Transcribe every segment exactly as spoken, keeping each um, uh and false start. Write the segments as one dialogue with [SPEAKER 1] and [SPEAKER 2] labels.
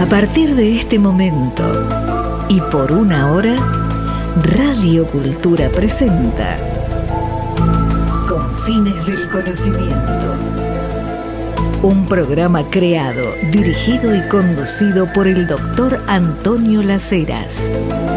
[SPEAKER 1] A partir de este momento y por una hora, Radio Cultura presenta Confines del Conocimiento. Un programa creado, dirigido y conducido por el doctor Antonio Las Heras.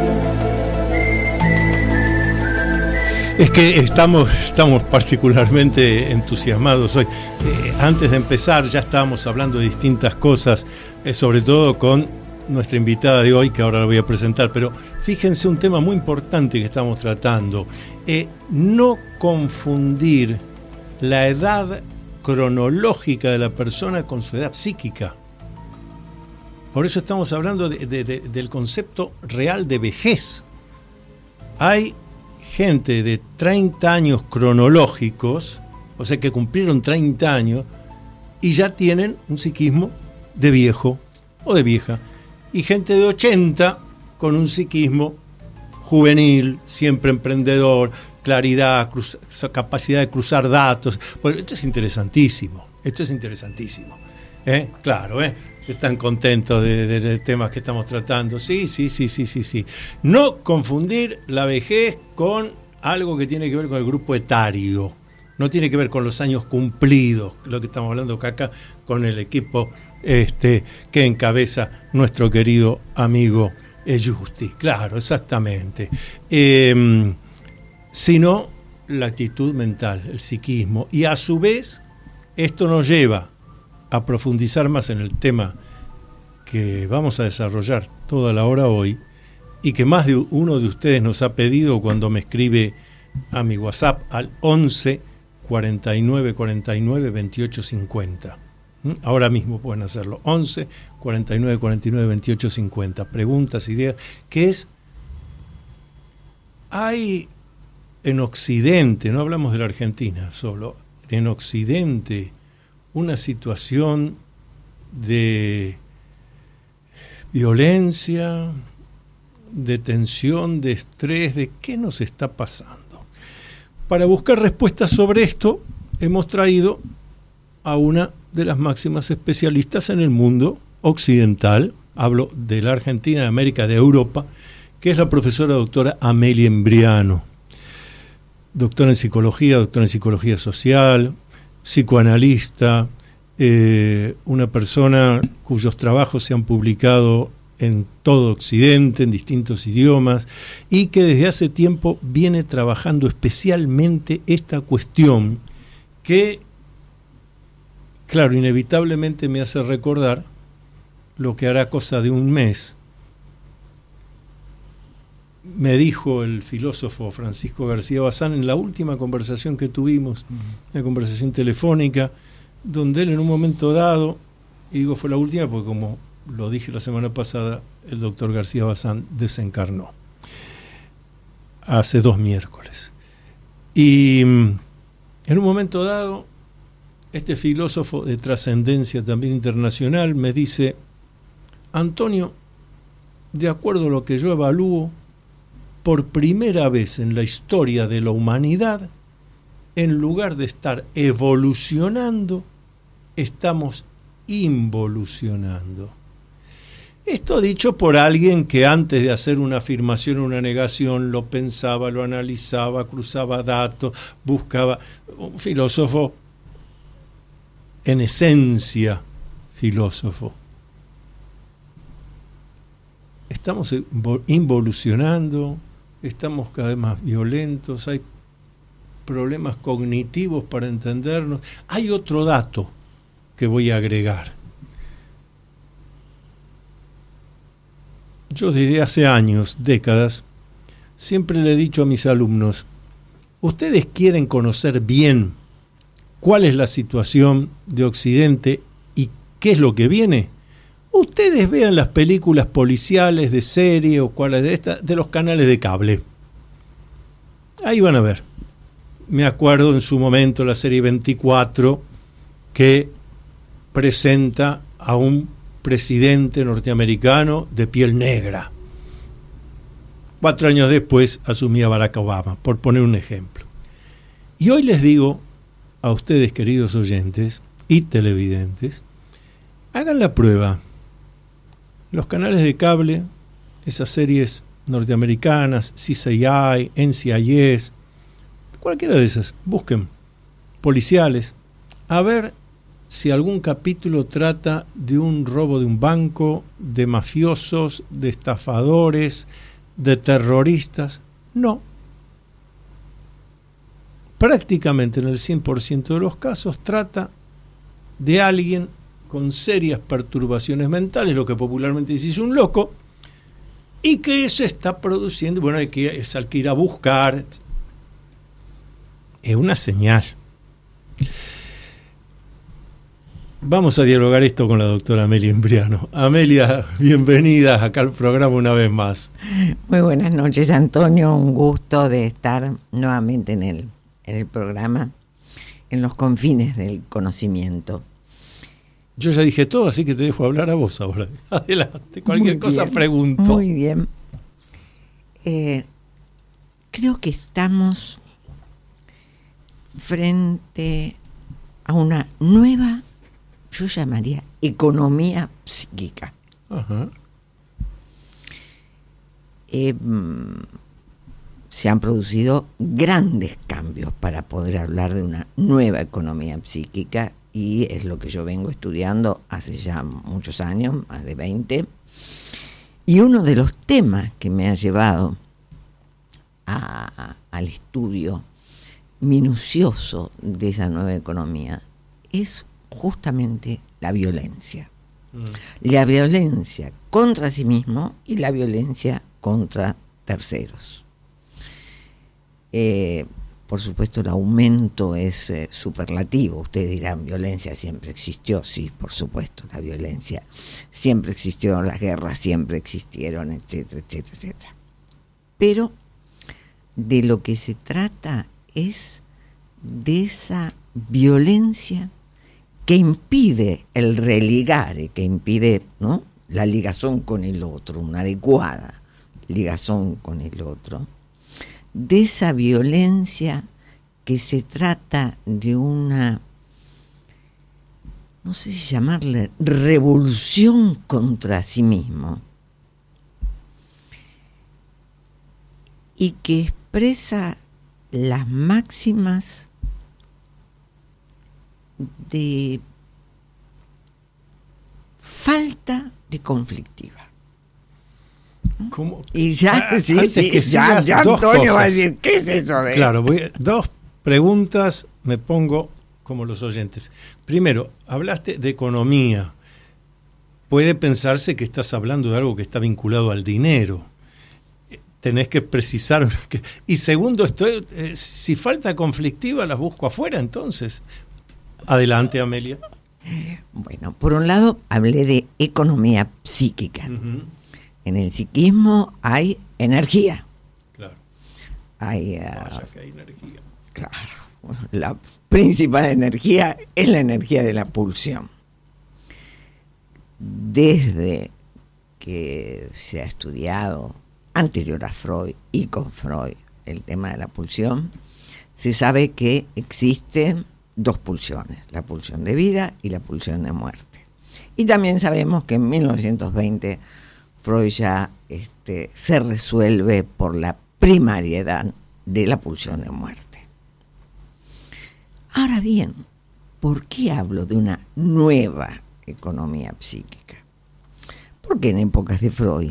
[SPEAKER 2] Es que estamos, estamos particularmente entusiasmados hoy. Eh, antes de empezar ya estábamos hablando de distintas cosas, eh, sobre todo con nuestra invitada de hoy, que ahora la voy a presentar, pero fíjense un tema muy importante que estamos tratando. Eh, no confundir la edad cronológica de la persona con su edad psíquica. Por eso estamos hablando de, de, de, del concepto real de vejez. Hay gente de treinta años cronológicos, o sea que cumplieron treinta años, y ya tienen un psiquismo de viejo o de vieja. Y gente de ochenta con un psiquismo juvenil, siempre emprendedor, claridad, cruz, capacidad de cruzar datos. Bueno, esto es interesantísimo, esto es interesantísimo. ¿Eh? Claro, ¿eh? Están contentos de, de, de temas que estamos tratando. Sí, sí, sí, sí, sí, sí. No confundir la vejez con algo que tiene que ver con el grupo etario. No tiene que ver con los años cumplidos, lo que estamos hablando acá con el equipo este, que encabeza nuestro querido amigo Justi. Claro, exactamente. Eh, sino la actitud mental, el psiquismo. Y a su vez, esto nos lleva a profundizar más en el tema que vamos a desarrollar toda la hora hoy y que más de uno de ustedes nos ha pedido cuando me escribe a mi WhatsApp al once cuarenta y nueve cuarenta y nueve veintiocho cincuenta. ¿Mm? Ahora mismo pueden hacerlo. once cuarenta y nueve cuarenta y nueve veintiocho cincuenta. Preguntas, ideas. ¿Qué es? Hay en Occidente, no hablamos de la Argentina solo, en Occidente una situación de violencia, de tensión, de estrés, de qué nos está pasando. Para buscar respuestas sobre esto, hemos traído a una de las máximas especialistas en el mundo occidental, hablo de la Argentina, de América, de Europa, que es la profesora doctora Amelia Embriano, doctora en psicología, doctora en psicología social, psicoanalista, eh, una persona cuyos trabajos se han publicado en todo Occidente, en distintos idiomas, y que desde hace tiempo viene trabajando especialmente esta cuestión que, claro, inevitablemente me hace recordar lo que hará cosa de un mes me dijo el filósofo Francisco García Bazán en la última conversación que tuvimos, una conversación telefónica, donde él en un momento dado, y digo fue la última porque como lo dije la semana pasada, el doctor García Bazán desencarnó hace dos miércoles. Y en un momento dado, este filósofo de trascendencia también internacional me dice: Antonio, de acuerdo a lo que yo evalúo, por primera vez en la historia de la humanidad, en lugar de estar evolucionando, estamos involucionando. Esto dicho por alguien que antes de hacer una afirmación o una negación lo pensaba, lo analizaba, cruzaba datos, buscaba. Un filósofo en esencia filósofo. Estamos involucionando, estamos cada vez más violentos, hay problemas cognitivos para entendernos. Hay otro dato que voy a agregar. Yo desde hace años, décadas, siempre le he dicho a mis alumnos: ustedes quieren conocer bien cuál es la situación de Occidente y qué es lo que viene. Ustedes vean las películas policiales de serie o cuáles de estas, de los canales de cable. Ahí van a ver. Me acuerdo en su momento la serie veinticuatro que presenta a un presidente norteamericano de piel negra. Cuatro años después asumía Barack Obama, por poner un ejemplo. Y hoy les digo a ustedes, queridos oyentes y televidentes, hagan la prueba. los canales de cable, esas series norteamericanas, C S I, N C I S, cualquiera de esas, busquen policiales, a ver si algún capítulo trata de un robo de un banco, de mafiosos, de estafadores, de terroristas. No. Prácticamente en el cien por ciento de los casos trata de alguien con serias perturbaciones mentales, lo que popularmente se dice un loco, y que eso está produciendo, bueno, hay que, es al que ir a buscar. Es una señal. Vamos a dialogar esto con la doctora Amelia Imbriano. Amelia, bienvenida acá al programa una vez más.
[SPEAKER 3] Muy buenas noches, Antonio. Un gusto de estar nuevamente en el, en el programa, en los confines del conocimiento.
[SPEAKER 2] Yo ya dije todo, así que te dejo hablar a vos ahora. Adelante, cualquier
[SPEAKER 3] Muy
[SPEAKER 2] cosa
[SPEAKER 3] bien,
[SPEAKER 2] pregunto.
[SPEAKER 3] Muy bien. Eh, creo que estamos frente a una nueva, yo llamaría, economía psíquica.
[SPEAKER 2] Ajá.
[SPEAKER 3] Eh, se han producido grandes cambios para poder hablar de una nueva economía psíquica, y es lo que yo vengo estudiando hace ya muchos años, más de veinte. Y uno de los temas que me ha llevado a, al estudio minucioso de esa nueva economía es justamente la violencia. Mm. La violencia contra sí mismo y la violencia contra terceros. Eh, por supuesto, el aumento es eh, superlativo. Ustedes dirán, violencia siempre existió. Sí, por supuesto, la violencia siempre existió, las guerras siempre existieron, etcétera, etcétera, etcétera. Pero de lo que se trata es de esa violencia que impide el religar, que impide, ¿no?, la ligazón con el otro, una adecuada ligazón con el otro, de esa violencia que se trata de una, no sé si llamarle revolución contra sí mismo, y que expresa las máximas de falta de conflictiva.
[SPEAKER 2] ¿Cómo?
[SPEAKER 3] Y ya,
[SPEAKER 2] ah,
[SPEAKER 3] sí, sí,
[SPEAKER 2] que
[SPEAKER 3] ya, ya Antonio
[SPEAKER 2] cosas.
[SPEAKER 3] va a decir, ¿qué es eso de...?
[SPEAKER 2] Claro, voy a, dos preguntas me pongo como los oyentes. Primero, hablaste de economía. Puede pensarse que estás hablando de algo que está vinculado al dinero. Tenés que precisar. Que, y segundo, estoy, eh, si falta conflictiva, las busco afuera, entonces. Adelante, Amelia.
[SPEAKER 3] Bueno, por un lado, hablé de economía psíquica. Uh-huh. En el psiquismo hay energía.
[SPEAKER 2] Claro.
[SPEAKER 3] Hay, uh,
[SPEAKER 2] Vaya que hay energía.
[SPEAKER 3] Claro. Bueno, la principal energía es la energía de la pulsión. Desde que se ha estudiado anterior a Freud y con Freud el tema de la pulsión, se sabe que existen dos pulsiones, la pulsión de vida y la pulsión de muerte. Y también sabemos que en mil novecientos veinte Freud ya este, se resuelve por la primariedad de la pulsión de muerte. Ahora bien, ¿por qué hablo de una nueva economía psíquica? Porque en épocas de Freud,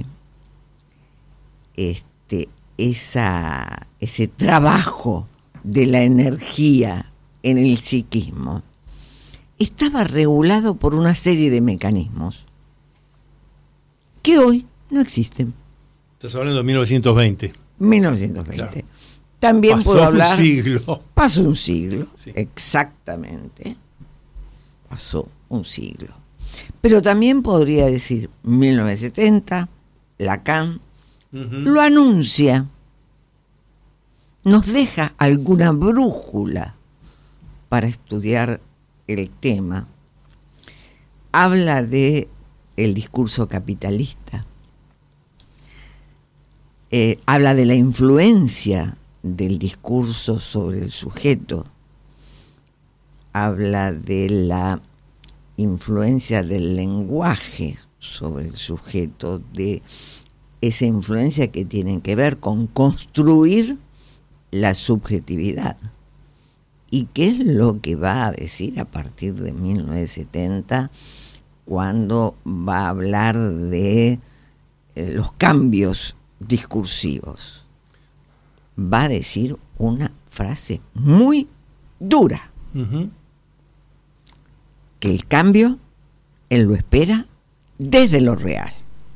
[SPEAKER 3] este, esa, ese trabajo de la energía en el psiquismo estaba regulado por una serie de mecanismos que hoy no existen.
[SPEAKER 2] Estás hablando de mil novecientos veinte.
[SPEAKER 3] mil novecientos veinte.
[SPEAKER 2] Claro.
[SPEAKER 3] También
[SPEAKER 2] pasó
[SPEAKER 3] puedo hablar.
[SPEAKER 2] un siglo.
[SPEAKER 3] Pasó un siglo,
[SPEAKER 2] sí.
[SPEAKER 3] Exactamente. Pasó un siglo. Pero también podría decir mil novecientos setenta, Lacan, uh-huh. Lo anuncia, nos deja alguna brújula para estudiar el tema. Habla de el discurso capitalista, eh, habla de la influencia del discurso sobre el sujeto, habla de la influencia del lenguaje sobre el sujeto, de esa influencia que tiene que ver con construir la subjetividad. ¿Y qué es lo que va a decir a partir de mil novecientos setenta cuando va a hablar de eh, los cambios discursivos? Va a decir una frase muy dura. Uh-huh. Que el cambio, él lo espera desde lo real.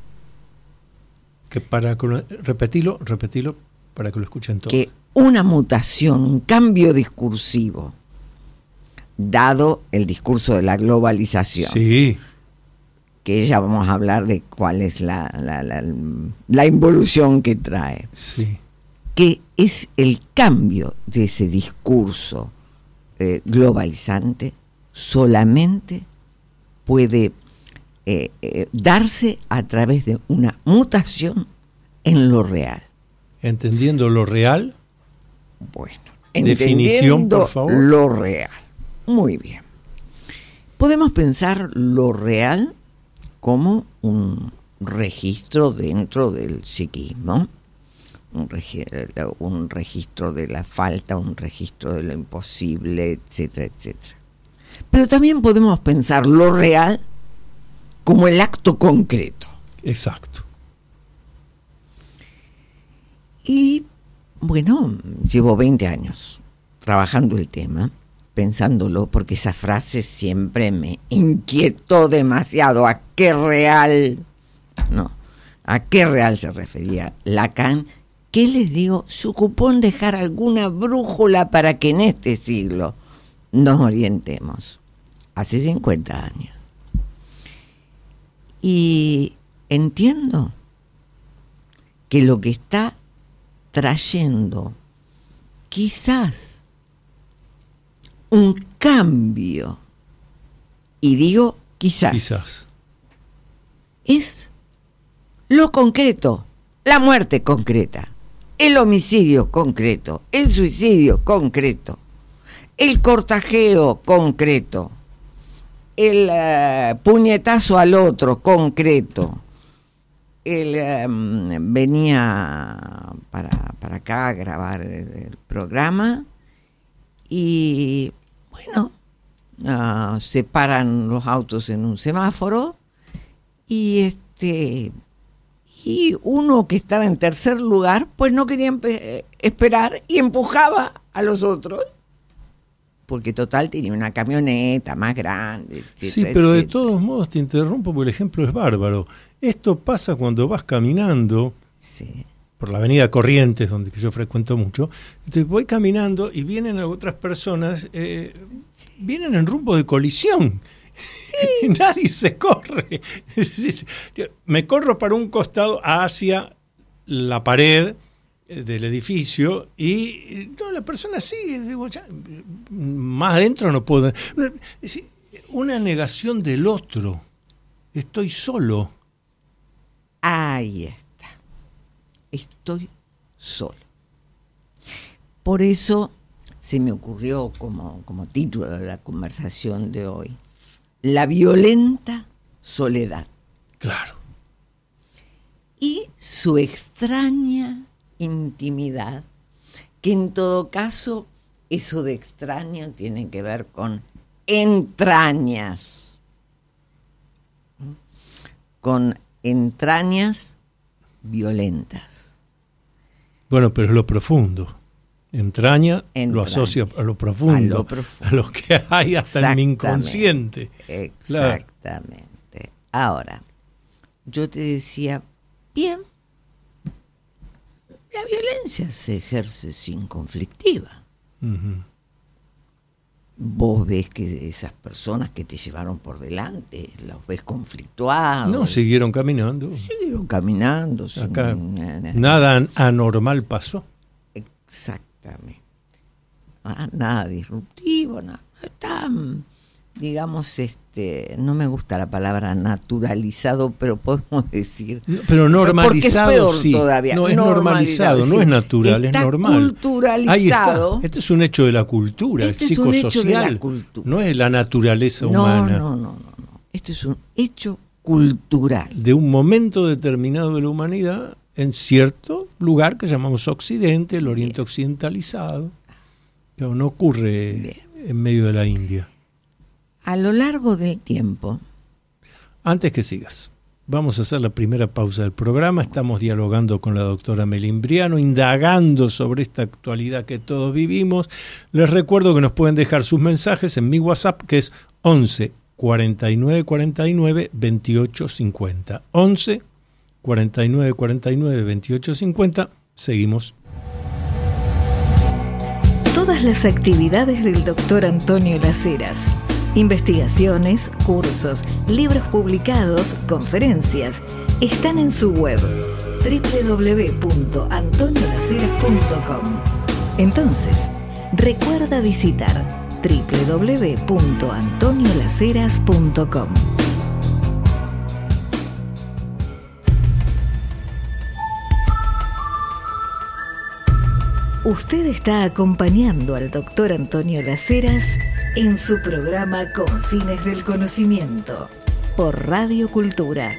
[SPEAKER 2] Que para repetirlo, repetirlo para que lo escuchen todos.
[SPEAKER 3] Que una mutación, un cambio discursivo, dado el discurso de la globalización.
[SPEAKER 2] Sí.
[SPEAKER 3] Que ya vamos a hablar de cuál es la, la, la, la involución que trae.
[SPEAKER 2] Sí.
[SPEAKER 3] Que es el cambio de ese discurso eh, globalizante, solamente puede eh, eh, darse a través de una mutación en lo real.
[SPEAKER 2] ¿Entendiendo lo real?
[SPEAKER 3] Bueno,
[SPEAKER 2] definición, por favor.
[SPEAKER 3] Lo real. Muy bien. Podemos pensar lo real como un registro dentro del psiquismo, un, reg- un registro de la falta, un registro de lo imposible, etcétera, etcétera. Pero también podemos pensar lo real como el acto concreto.
[SPEAKER 2] Exacto.
[SPEAKER 3] Y bueno, llevo veinte años trabajando el tema, pensándolo, porque esa frase siempre me inquietó demasiado. ¿A qué real? No, ¿a qué real se refería Lacan? ¿Qué les digo? Se ocupó en dejar alguna brújula para que en este siglo nos orientemos. Hace cincuenta años. Y entiendo que lo que está trayendo quizás un cambio, y digo quizás,
[SPEAKER 2] quizás,
[SPEAKER 3] es lo concreto, la muerte concreta, el homicidio concreto, el suicidio concreto, el cortajeo concreto, el uh, puñetazo al otro concreto. Él um, venía para, para acá a grabar el, el programa y bueno, uh, se paran los autos en un semáforo y este y uno que estaba en tercer lugar pues no quería empe- esperar y empujaba a los otros. Porque total tenía una camioneta más grande. Etcétera,
[SPEAKER 2] sí, pero de
[SPEAKER 3] etcétera.
[SPEAKER 2] todos modos te interrumpo porque el ejemplo es bárbaro. Esto pasa cuando vas caminando
[SPEAKER 3] sí.
[SPEAKER 2] por la avenida Corrientes, donde yo frecuento mucho. Entonces voy caminando y vienen otras personas, eh, sí. vienen en rumbo de colisión. Sí. Nadie se corre. Me corro para un costado hacia la pared del edificio y no, la persona sigue, digo, ya, más adentro no puedo. Una negación del otro. Estoy solo.
[SPEAKER 3] Ahí está. Estoy solo. Por eso se me ocurrió como, como título de la conversación de hoy, la violenta soledad.
[SPEAKER 2] Claro.
[SPEAKER 3] Y su extraña intimidad, que en todo caso eso de extraño tiene que ver con entrañas, con entrañas violentas.
[SPEAKER 2] Bueno, pero es lo profundo. Entraña, Entraña. Lo asocia a lo profundo, a lo, profundo. A lo que hay hasta en mi inconsciente.
[SPEAKER 3] Exactamente. Claro. Ahora, yo te decía, bien, la violencia se ejerce sin conflictiva. Uh-huh. Vos ves que esas personas que te llevaron por delante, los ves conflictuados.
[SPEAKER 2] No, siguieron caminando.
[SPEAKER 3] Siguieron caminando.
[SPEAKER 2] Acá sin, nada anormal pasó.
[SPEAKER 3] Exactamente. Ah, nada disruptivo, nada. Están, digamos, este, no me gusta la palabra naturalizado, pero podemos decir.
[SPEAKER 2] No, pero normalizado,
[SPEAKER 3] porque es peor
[SPEAKER 2] sí.
[SPEAKER 3] Todavía.
[SPEAKER 2] No es normalizado, normalizado, no es natural,
[SPEAKER 3] está
[SPEAKER 2] es normal.
[SPEAKER 3] Culturalizado.
[SPEAKER 2] Ahí está. Este es un hecho de la cultura,
[SPEAKER 3] este
[SPEAKER 2] es psicosocial.
[SPEAKER 3] Es un hecho de la cultura.
[SPEAKER 2] No es la naturaleza
[SPEAKER 3] no,
[SPEAKER 2] humana.
[SPEAKER 3] No, no, no, no. Este es un hecho cultural. cultural
[SPEAKER 2] de un momento determinado de la humanidad en cierto lugar que llamamos Occidente, el Oriente Bien. Occidentalizado, pero no ocurre Bien. En medio de la India.
[SPEAKER 3] A lo largo del tiempo.
[SPEAKER 2] Antes que sigas, vamos a hacer la primera pausa del programa. Estamos dialogando con la doctora Amelia Imbriano, indagando sobre esta actualidad que todos vivimos. Les recuerdo que nos pueden dejar sus mensajes en mi WhatsApp, que es once cuarenta y nueve cuarenta y nueve veintiocho cincuenta. once cuarenta y nueve cuarenta y nueve veintiocho cincuenta. Seguimos.
[SPEAKER 1] Todas las actividades del doctor Antonio Las Heras, investigaciones, cursos, libros publicados, conferencias, están en su web doble u doble u doble u punto antonio las heras punto com. Entonces, recuerda visitar doble u doble u doble u punto antonio las heras punto com. Usted está acompañando al doctor Antonio Las Heras en su programa Con Fines del Conocimiento por Radio Cultura.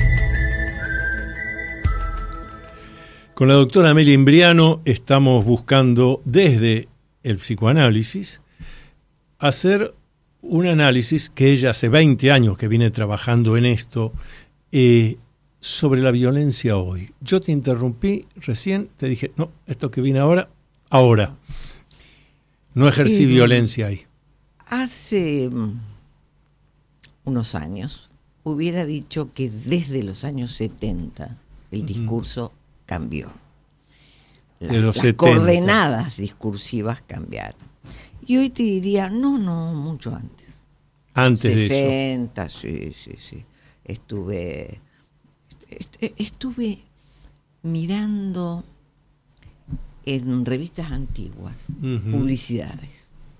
[SPEAKER 2] Con la doctora Amelia Imbriano estamos buscando desde el psicoanálisis hacer un análisis que ella hace veinte años que viene trabajando en esto, eh, sobre la violencia hoy. Yo te interrumpí recién, te dije, no, esto que viene ahora, ahora. No ejercí eh, violencia ahí.
[SPEAKER 3] Hace unos años hubiera dicho que desde los años setenta el discurso uh-huh. cambió. La,
[SPEAKER 2] de los
[SPEAKER 3] las
[SPEAKER 2] setenta.
[SPEAKER 3] Coordenadas discursivas cambiaron. Y hoy te diría, no, no, mucho antes.
[SPEAKER 2] Antes
[SPEAKER 3] sesenta,
[SPEAKER 2] de eso.
[SPEAKER 3] sí, sí, sí. Estuve... Estuve mirando en revistas antiguas, uh-huh. publicidades.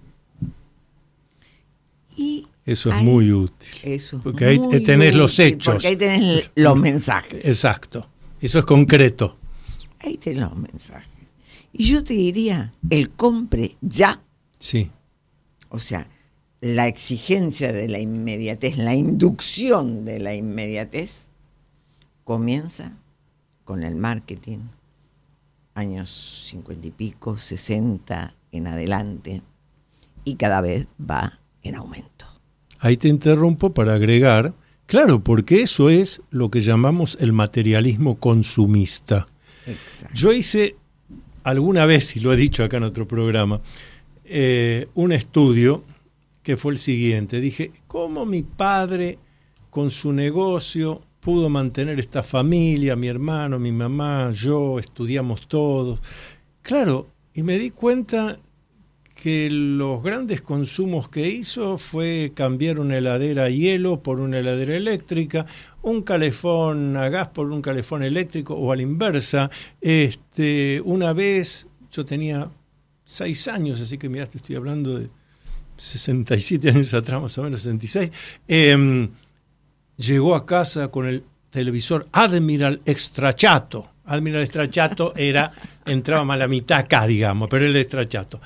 [SPEAKER 3] Y
[SPEAKER 2] eso
[SPEAKER 3] ahí,
[SPEAKER 2] es muy útil.
[SPEAKER 3] Eso es
[SPEAKER 2] porque ahí
[SPEAKER 3] muy
[SPEAKER 2] tenés
[SPEAKER 3] útil,
[SPEAKER 2] los hechos.
[SPEAKER 3] Porque ahí tenés los mensajes.
[SPEAKER 2] Exacto. Eso es concreto.
[SPEAKER 3] Ahí tenés los mensajes. Y yo te diría, el compre ya.
[SPEAKER 2] Sí.
[SPEAKER 3] O sea, la exigencia de la inmediatez, la inducción de la inmediatez, comienza con el marketing, años cincuenta y pico, sesenta en adelante, y cada vez va en aumento.
[SPEAKER 2] Ahí te interrumpo para agregar, claro, porque eso es lo que llamamos el materialismo consumista.
[SPEAKER 3] Exacto.
[SPEAKER 2] Yo hice alguna vez, y lo he dicho acá en otro programa, eh, un estudio que fue el siguiente. Dije, ¿cómo mi padre con su negocio pudo mantener esta familia, mi hermano, mi mamá, yo, estudiamos todos? Claro, y me di cuenta que los grandes consumos que hizo fue cambiar una heladera a hielo por una heladera eléctrica, un calefón a gas por un calefón eléctrico, o a la inversa. Este, una vez, yo tenía seis años, así que mirá, te estoy hablando de sesenta y siete años atrás, más o menos sesenta y seis, eh, llegó a casa con el televisor Admiral Extrachato. Admiral Extrachato era, entraba más a la mitad acá, digamos, pero el Extrachato.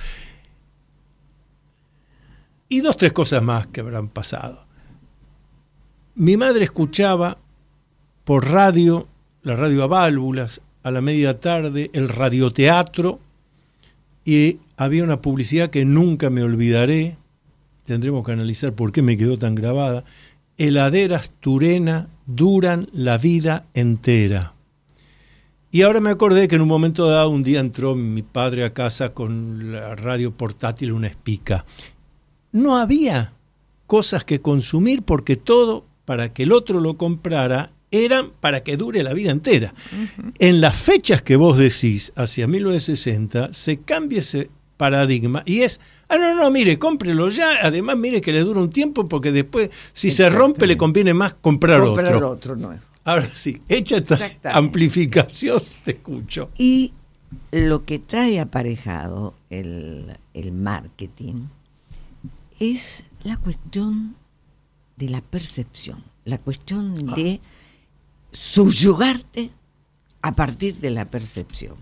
[SPEAKER 2] Y dos, tres cosas más que habrán pasado. Mi madre escuchaba por radio, la radio a válvulas, a la media tarde, el radioteatro, y había una publicidad que nunca me olvidaré, tendremos que analizar por qué me quedó tan grabada. Heladeras Turena duran la vida entera. Y ahora me acordé que en un momento dado, un día entró mi padre a casa con la radio portátil, una Espica. No había cosas que consumir porque todo, para que el otro lo comprara, eran para que dure la vida entera. Uh-huh. En las fechas que vos decís, hacia mil novecientos sesenta, se cambia ese paradigma y es, ah, no, no, mire, cómprelo ya, además mire que le dura un tiempo porque después, si se rompe, le conviene más comprar,
[SPEAKER 3] comprar
[SPEAKER 2] otro.
[SPEAKER 3] otro nuevo.
[SPEAKER 2] Ahora sí, hecha esta amplificación, te escucho.
[SPEAKER 3] Y lo que trae aparejado el, el marketing es la cuestión de la percepción, la cuestión ah. de subyugarte a partir de la percepción.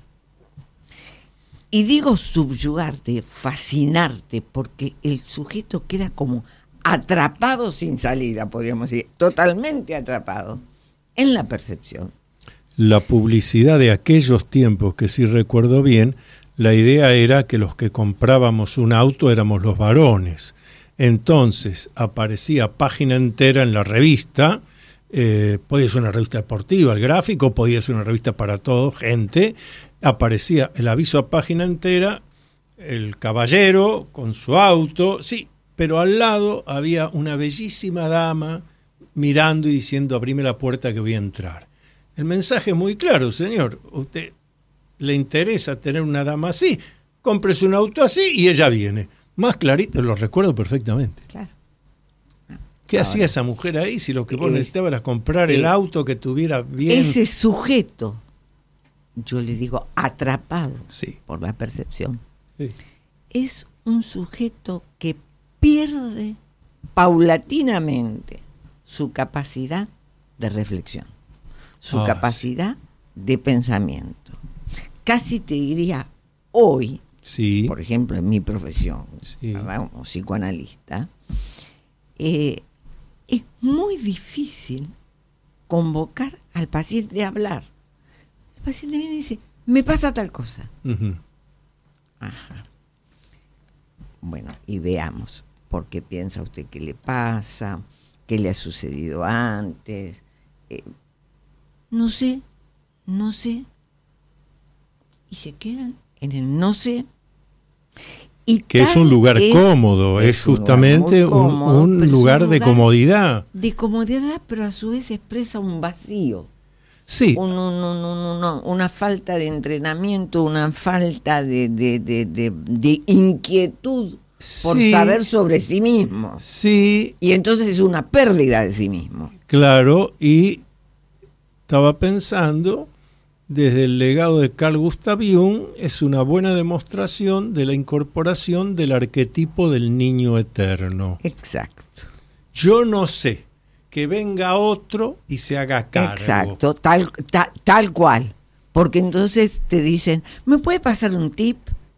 [SPEAKER 3] Y digo subyugarte, fascinarte, porque el sujeto queda como atrapado sin salida, podríamos decir, totalmente atrapado en la percepción.
[SPEAKER 2] La publicidad de aquellos tiempos, que si recuerdo bien, la idea era que los que comprábamos un auto éramos los varones. Entonces aparecía página entera en la revista, eh, podía ser una revista deportiva, el gráfico, podía ser una revista para todo, gente, aparecía el aviso a página entera, el caballero con su auto, sí, pero al lado había una bellísima dama mirando y diciendo, abrime la puerta que voy a entrar. El mensaje es muy claro, señor, usted le interesa tener una dama así, cómprese un auto así y ella viene. Más clarito, lo recuerdo perfectamente.
[SPEAKER 3] Claro.
[SPEAKER 2] ¿Qué
[SPEAKER 3] Ahora,
[SPEAKER 2] hacía esa mujer ahí si lo que vos
[SPEAKER 3] es,
[SPEAKER 2] necesitabas era comprar el auto que tuviera bien?
[SPEAKER 3] Ese sujeto, yo le digo atrapado
[SPEAKER 2] Sí.
[SPEAKER 3] por la percepción,
[SPEAKER 2] Sí.
[SPEAKER 3] es un sujeto que pierde paulatinamente su capacidad de reflexión, su
[SPEAKER 2] Ah,
[SPEAKER 3] capacidad de pensamiento. Casi te diría hoy,
[SPEAKER 2] Sí.
[SPEAKER 3] por ejemplo, en mi profesión,
[SPEAKER 2] Sí.
[SPEAKER 3] ¿verdad? Como psicoanalista, eh, es muy difícil convocar al paciente a hablar. El paciente viene y dice, me pasa tal cosa.
[SPEAKER 2] Uh-huh.
[SPEAKER 3] Ajá. Bueno, y veamos, ¿por qué piensa usted que le pasa? ¿Qué le ha sucedido antes? Eh, no sé, no sé. Y se quedan en el no sé. Y
[SPEAKER 2] Que es un lugar es, cómodo, es, es justamente un, cómodo, un, un lugar de comodidad.
[SPEAKER 3] De comodidad, pero a su vez expresa un vacío.
[SPEAKER 2] Sí.
[SPEAKER 3] Un, un, un, un, un, una falta de entrenamiento, una falta de, de, de, de, de inquietud por sí. saber sobre sí mismo.
[SPEAKER 2] Sí.
[SPEAKER 3] Y entonces es una pérdida de sí mismo.
[SPEAKER 2] Claro, y estaba pensando, desde el legado de Carl Gustav Jung, es una buena demostración de la incorporación del arquetipo del niño eterno.
[SPEAKER 3] Exacto.
[SPEAKER 2] Yo no sé, que venga otro y se haga cargo.
[SPEAKER 3] Exacto, tal, tal, tal cual. Porque entonces te dicen, ¿me puede pasar un tip?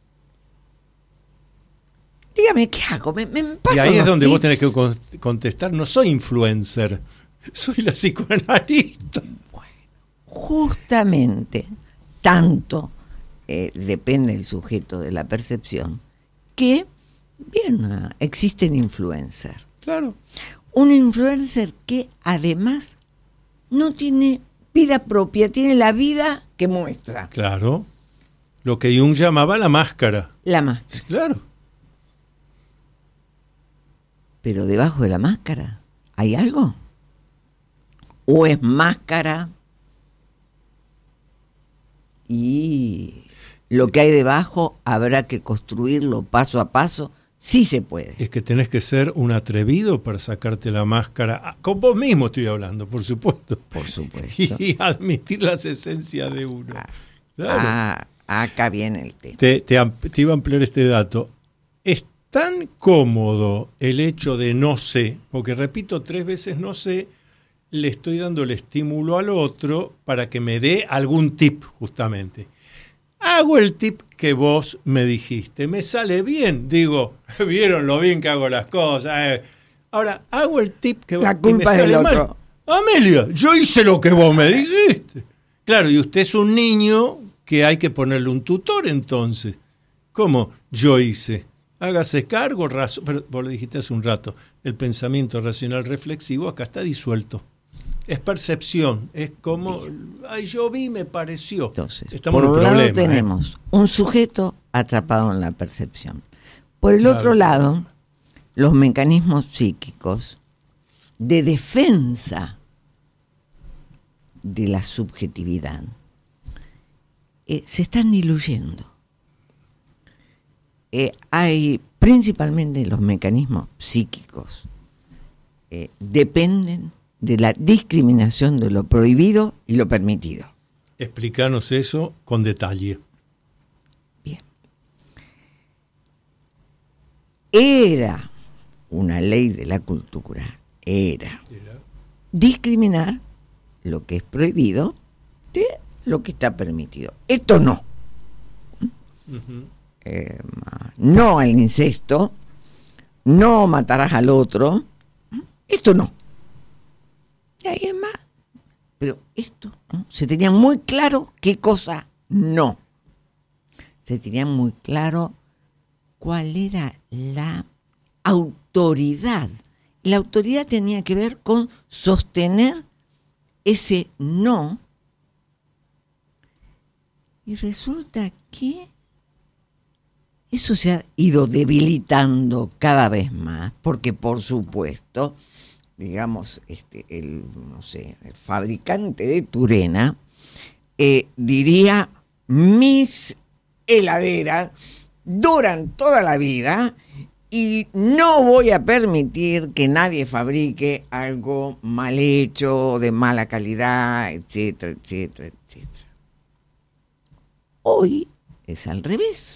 [SPEAKER 3] Dígame, ¿qué hago? ¿Me, me
[SPEAKER 2] y ahí es donde
[SPEAKER 3] tips?
[SPEAKER 2] vos tenés que contestar, no soy influencer, soy la psicoanalista.
[SPEAKER 3] Justamente, tanto eh, depende el sujeto de la percepción, que, bien, existen influencers.
[SPEAKER 2] Claro.
[SPEAKER 3] Un influencer que además no tiene vida propia, tiene la vida que muestra.
[SPEAKER 2] Claro. Lo que Jung llamaba la máscara.
[SPEAKER 3] La máscara.
[SPEAKER 2] Claro.
[SPEAKER 3] Pero debajo de la máscara, ¿hay algo? ¿O es máscara? Y lo que hay debajo habrá que construirlo paso a paso. Sí se puede.
[SPEAKER 2] Es que tenés que ser un atrevido para sacarte la máscara. Con vos mismo estoy hablando, por supuesto.
[SPEAKER 3] Por supuesto.
[SPEAKER 2] Y admitir las esencias de uno.
[SPEAKER 3] Ah,
[SPEAKER 2] claro.
[SPEAKER 3] ah, acá viene el tema.
[SPEAKER 2] Te, te, te iba a ampliar este dato. Es tan cómodo el hecho de no sé, porque repito tres veces no sé, le estoy dando el estímulo al otro para que me dé algún tip, justamente. Hago el tip que vos me dijiste, me sale bien, digo, vieron lo bien que hago las cosas. Eh. Ahora, hago el tip que,
[SPEAKER 3] La
[SPEAKER 2] vos, que me sale
[SPEAKER 3] del
[SPEAKER 2] mal.
[SPEAKER 3] otro.
[SPEAKER 2] Amelia, yo hice lo que vos me dijiste. Claro, y usted es un niño que hay que ponerle un tutor entonces. ¿Cómo yo hice? Hágase cargo, razón, pero vos lo dijiste hace un rato, el pensamiento racional reflexivo acá está disuelto. Es percepción, es como, ay, yo vi, me pareció.
[SPEAKER 3] Entonces,
[SPEAKER 2] Estamos
[SPEAKER 3] por un
[SPEAKER 2] en un
[SPEAKER 3] lado
[SPEAKER 2] problema,
[SPEAKER 3] tenemos
[SPEAKER 2] ¿eh?
[SPEAKER 3] un sujeto atrapado en la percepción. Por el
[SPEAKER 2] Claro.
[SPEAKER 3] otro lado, los mecanismos psíquicos de defensa de la subjetividad eh, se están diluyendo. Eh, hay principalmente los mecanismos psíquicos eh, dependen de la discriminación de lo prohibido y lo permitido.
[SPEAKER 2] Explícanos eso con detalle.
[SPEAKER 3] Bien. Era una ley de la cultura, era,
[SPEAKER 2] Era.
[SPEAKER 3] discriminar lo que es prohibido de lo que está permitido. Esto no.
[SPEAKER 2] Uh-huh.
[SPEAKER 3] Eh, no al incesto, no matarás al otro, esto no. Y ahí es más. Pero esto, ¿no? Se tenía muy claro qué cosa no. Se tenía muy claro cuál era la autoridad. La autoridad tenía que ver con sostener ese no. Y resulta que eso se ha ido debilitando cada vez más, porque por supuesto, digamos, este, el, no sé, el fabricante de Turena eh, diría: mis heladeras duran toda la vida y no voy a permitir que nadie fabrique algo mal hecho, de mala calidad, etcétera, etcétera, etcétera. Hoy es al revés.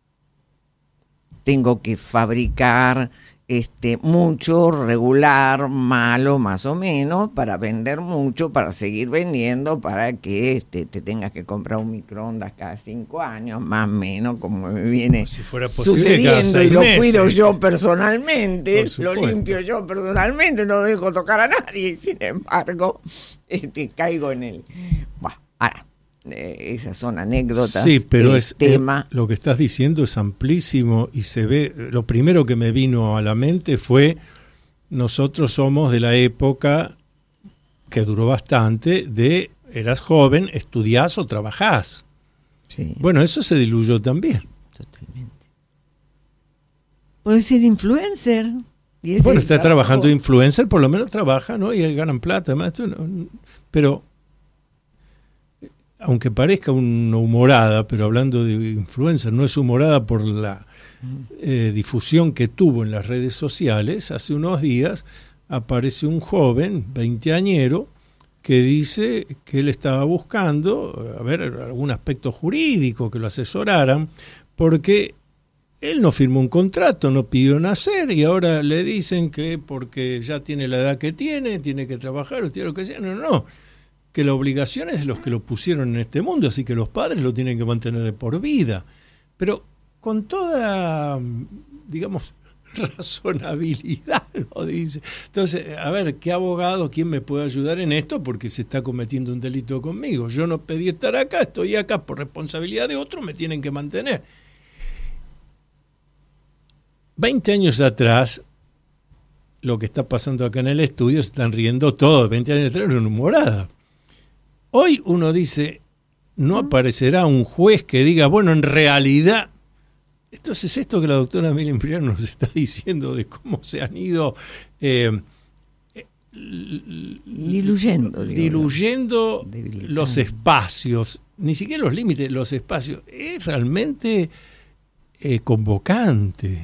[SPEAKER 3] Tengo que fabricar este, mucho, regular, malo, más o menos, para vender mucho, para seguir vendiendo, para que este, te tengas que comprar un microondas cada cinco años, más o menos, como me viene
[SPEAKER 2] si fuera posible,
[SPEAKER 3] sucediendo,
[SPEAKER 2] cada seis
[SPEAKER 3] y lo
[SPEAKER 2] meses.
[SPEAKER 3] cuido yo personalmente,
[SPEAKER 2] Por
[SPEAKER 3] lo
[SPEAKER 2] supuesto.
[SPEAKER 3] limpio yo personalmente, no dejo tocar a nadie, sin embargo, este, caigo en el... Bah, ahora, eh, esas son anécdotas.
[SPEAKER 2] Sí, pero
[SPEAKER 3] el
[SPEAKER 2] es
[SPEAKER 3] tema...
[SPEAKER 2] eh, lo que estás diciendo es amplísimo y se ve. Lo primero que me vino a la mente fue: nosotros somos de la época que duró bastante de eras joven, estudiás o trabajás.
[SPEAKER 3] Sí.
[SPEAKER 2] Bueno, eso se diluyó también.
[SPEAKER 3] Totalmente. Puede ser influencer. Y ese
[SPEAKER 2] Bueno, está
[SPEAKER 3] trabajo.
[SPEAKER 2] trabajando influencer, por lo menos trabaja, ¿no? Y ganan plata, además, esto no- pero aunque parezca una humorada, pero hablando de influencer, no es humorada por la eh, difusión que tuvo en las redes sociales. Hace unos días aparece un joven veinteañero que dice que él estaba buscando, a ver, algún aspecto jurídico, que lo asesoraran, porque él no firmó un contrato, no pidió nacer, y ahora le dicen que porque ya tiene la edad que tiene, tiene que trabajar, o tiene lo que sea. No, no, que la obligación es de los que lo pusieron en este mundo, así que los padres lo tienen que mantener de por vida. Pero con toda, digamos, razonabilidad lo dice. Entonces, a ver, ¿qué abogado, quién me puede ayudar en esto? Porque se está cometiendo un delito conmigo. Yo no pedí estar acá, estoy acá por responsabilidad de otro, me tienen que mantener. Veinte años atrás, lo que está pasando acá en el estudio, se están riendo todos. Veinte años atrás era una humorada. Hoy uno dice, no aparecerá un juez que diga, bueno, en realidad... Entonces, esto que la doctora Miriam Friar nos está diciendo de cómo se han ido eh,
[SPEAKER 3] diluyendo, digo,
[SPEAKER 2] diluyendo
[SPEAKER 3] debilitando.
[SPEAKER 2] los espacios, ni siquiera los límites, los espacios, es realmente eh, convocante.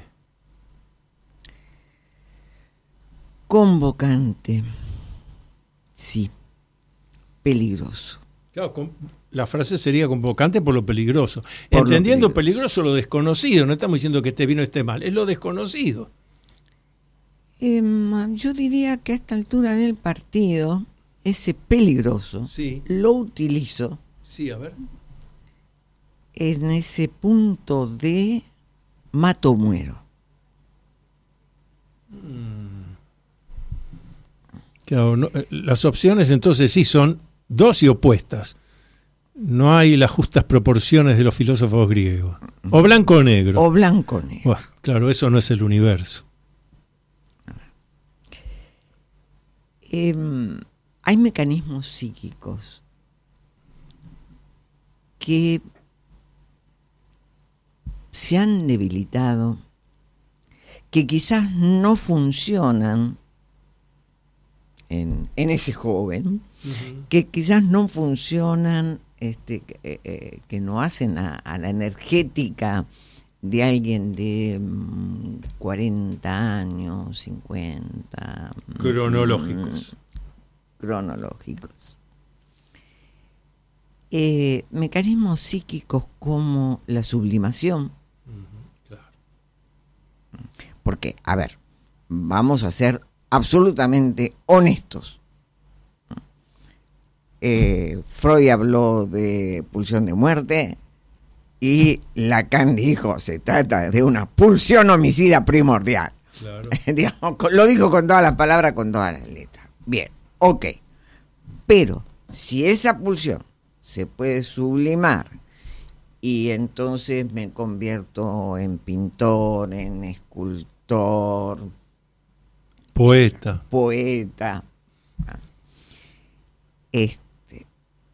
[SPEAKER 3] Convocante, sí, peligroso.
[SPEAKER 2] Claro, con, la frase sería convocante por lo peligroso.
[SPEAKER 3] Por
[SPEAKER 2] Entendiendo
[SPEAKER 3] lo
[SPEAKER 2] peligroso. peligroso lo desconocido, no estamos diciendo que esté bien o esté mal, es lo desconocido.
[SPEAKER 3] Eh, yo diría que a esta altura del partido, ese peligroso,
[SPEAKER 2] Sí.
[SPEAKER 3] lo utilizo
[SPEAKER 2] Sí, a ver.
[SPEAKER 3] en ese punto de mato o muero.
[SPEAKER 2] Claro, no, las opciones entonces sí son dos y opuestas. No hay las justas proporciones de los filósofos griegos. O blanco o negro.
[SPEAKER 3] O blanco o negro.
[SPEAKER 2] Buah, claro, eso no es el universo.
[SPEAKER 3] Eh, hay mecanismos psíquicos que se han debilitado, que quizás no funcionan en, en ese joven, uh-huh. que quizás no funcionan, este, eh, eh, que no hacen a, a la energética de alguien de um, cuarenta años, cincuenta.
[SPEAKER 2] Cronológicos.
[SPEAKER 3] Um, cronológicos. Eh, mecanismos psíquicos como la sublimación.
[SPEAKER 2] Uh-huh, claro.
[SPEAKER 3] Porque, a ver, vamos a ser absolutamente honestos. Eh, Freud habló de pulsión de muerte y Lacan dijo, se trata de una pulsión homicida primordial.
[SPEAKER 2] Claro.
[SPEAKER 3] Digamos, lo dijo con todas las palabras, con todas las letras. Bien, ok. Pero si esa pulsión se puede sublimar y entonces me convierto en pintor, en escultor,
[SPEAKER 2] poeta,
[SPEAKER 3] poeta, este,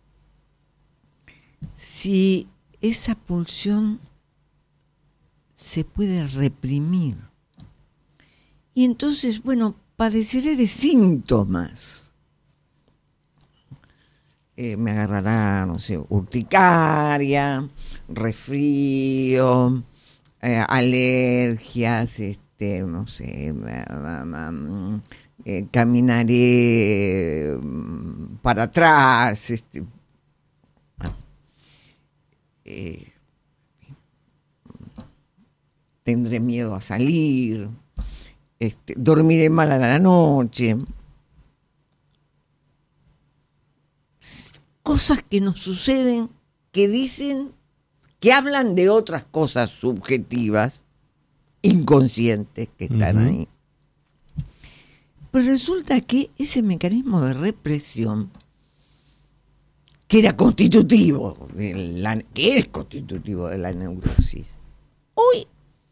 [SPEAKER 3] si esa pulsión se puede reprimir, y entonces, bueno, padeceré de síntomas. Eh, me agarrará, no sé, urticaria, resfrío, eh, alergias, este, no sé, eh, caminaré para atrás, este, eh, tendré miedo a salir, este, dormiré mal a la noche. Cosas que nos suceden, que dicen, que hablan de otras cosas subjetivas, inconscientes, que están uh-huh. ahí. Pero resulta que ese mecanismo de represión, que era constitutivo, de la, que es constitutivo de la neurosis, hoy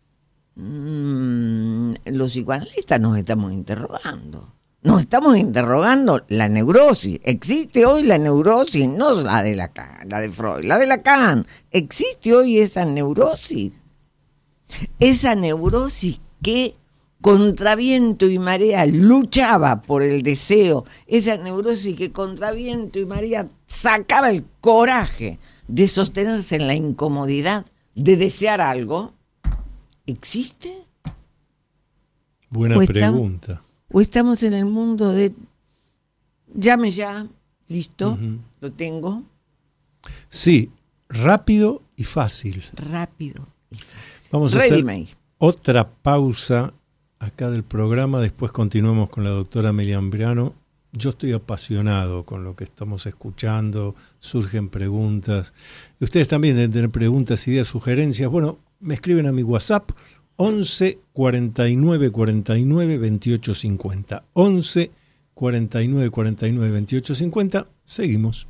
[SPEAKER 3] mmm, los psicoanalistas nos estamos interrogando. Nos estamos interrogando la neurosis. ¿Existe hoy la neurosis? No la de Lacan, la de Freud, la de Lacan. ¿Existe hoy esa neurosis? Esa neurosis que contra viento y marea luchaba por el deseo. Esa neurosis que contra viento y marea sacaba el coraje de sostenerse en la incomodidad, de desear algo. ¿Existe?
[SPEAKER 2] Buena
[SPEAKER 3] ¿O
[SPEAKER 2] pregunta.
[SPEAKER 3] Está, ¿O estamos en el mundo de llame ya, listo, uh-huh. lo tengo?
[SPEAKER 2] Sí, rápido y fácil.
[SPEAKER 3] Rápido y fácil.
[SPEAKER 2] Vamos a Ready hacer made. Otra pausa acá del programa, después continuamos con la doctora Meliambriano. Yo estoy apasionado con lo que estamos escuchando, surgen preguntas. Y ustedes también deben tener preguntas, ideas, sugerencias. Bueno, me escriben a mi WhatsApp once cuarenta y nueve cuarenta y nueve veintiocho cincuenta. once cuarenta y nueve cuarenta y nueve veintiocho cincuenta. Seguimos.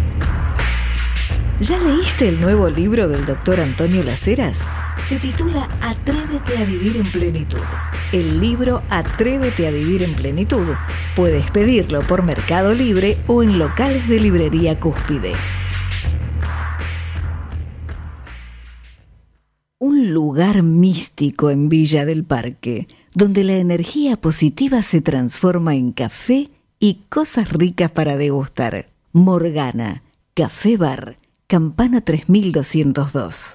[SPEAKER 1] ¿Ya leíste el nuevo libro del doctor Antonio Las Heras? Se titula Atrévete a vivir en plenitud. El libro Atrévete a vivir en plenitud. Puedes pedirlo por Mercado Libre o en locales de librería Cúspide. Un lugar místico en Villa del Parque, donde la energía positiva se transforma en café y cosas ricas para degustar. Morgana, Café Bar, Campana tres mil doscientos dos.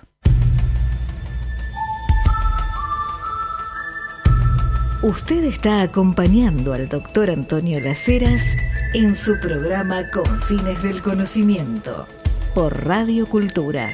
[SPEAKER 1] Usted está acompañando al doctor Antonio Las Heras en su programa Con Fines del Conocimiento, por Radio Cultura.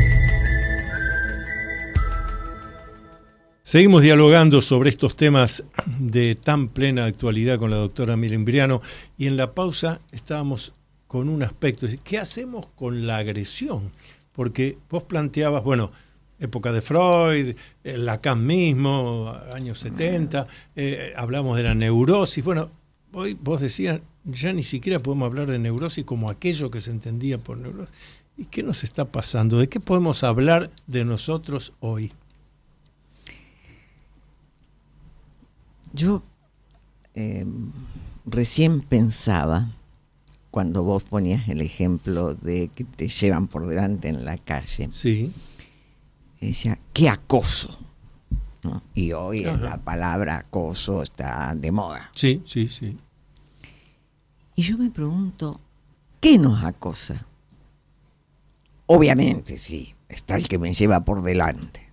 [SPEAKER 2] Seguimos dialogando sobre estos temas de tan plena actualidad con la doctora Meliambriano, y en la pausa estábamos con un aspecto, ¿qué hacemos con la agresión? Porque vos planteabas, bueno, época de Freud, eh, Lacan mismo, años setenta, eh, hablamos de la neurosis. Bueno, hoy vos decías, ya ni siquiera podemos hablar de neurosis como aquello que se entendía por neurosis. ¿Y qué nos está pasando? ¿De qué podemos hablar de nosotros hoy?
[SPEAKER 3] Yo eh, recién pensaba, cuando vos ponías el ejemplo de que te llevan por delante en la calle,
[SPEAKER 2] sí,
[SPEAKER 3] decía, ¡qué acoso! ¿No? Y hoy Ajá. la palabra acoso está de moda.
[SPEAKER 2] Sí, sí, sí.
[SPEAKER 3] Y yo me pregunto, ¿qué nos acosa? Obviamente, sí, está el que me lleva por delante.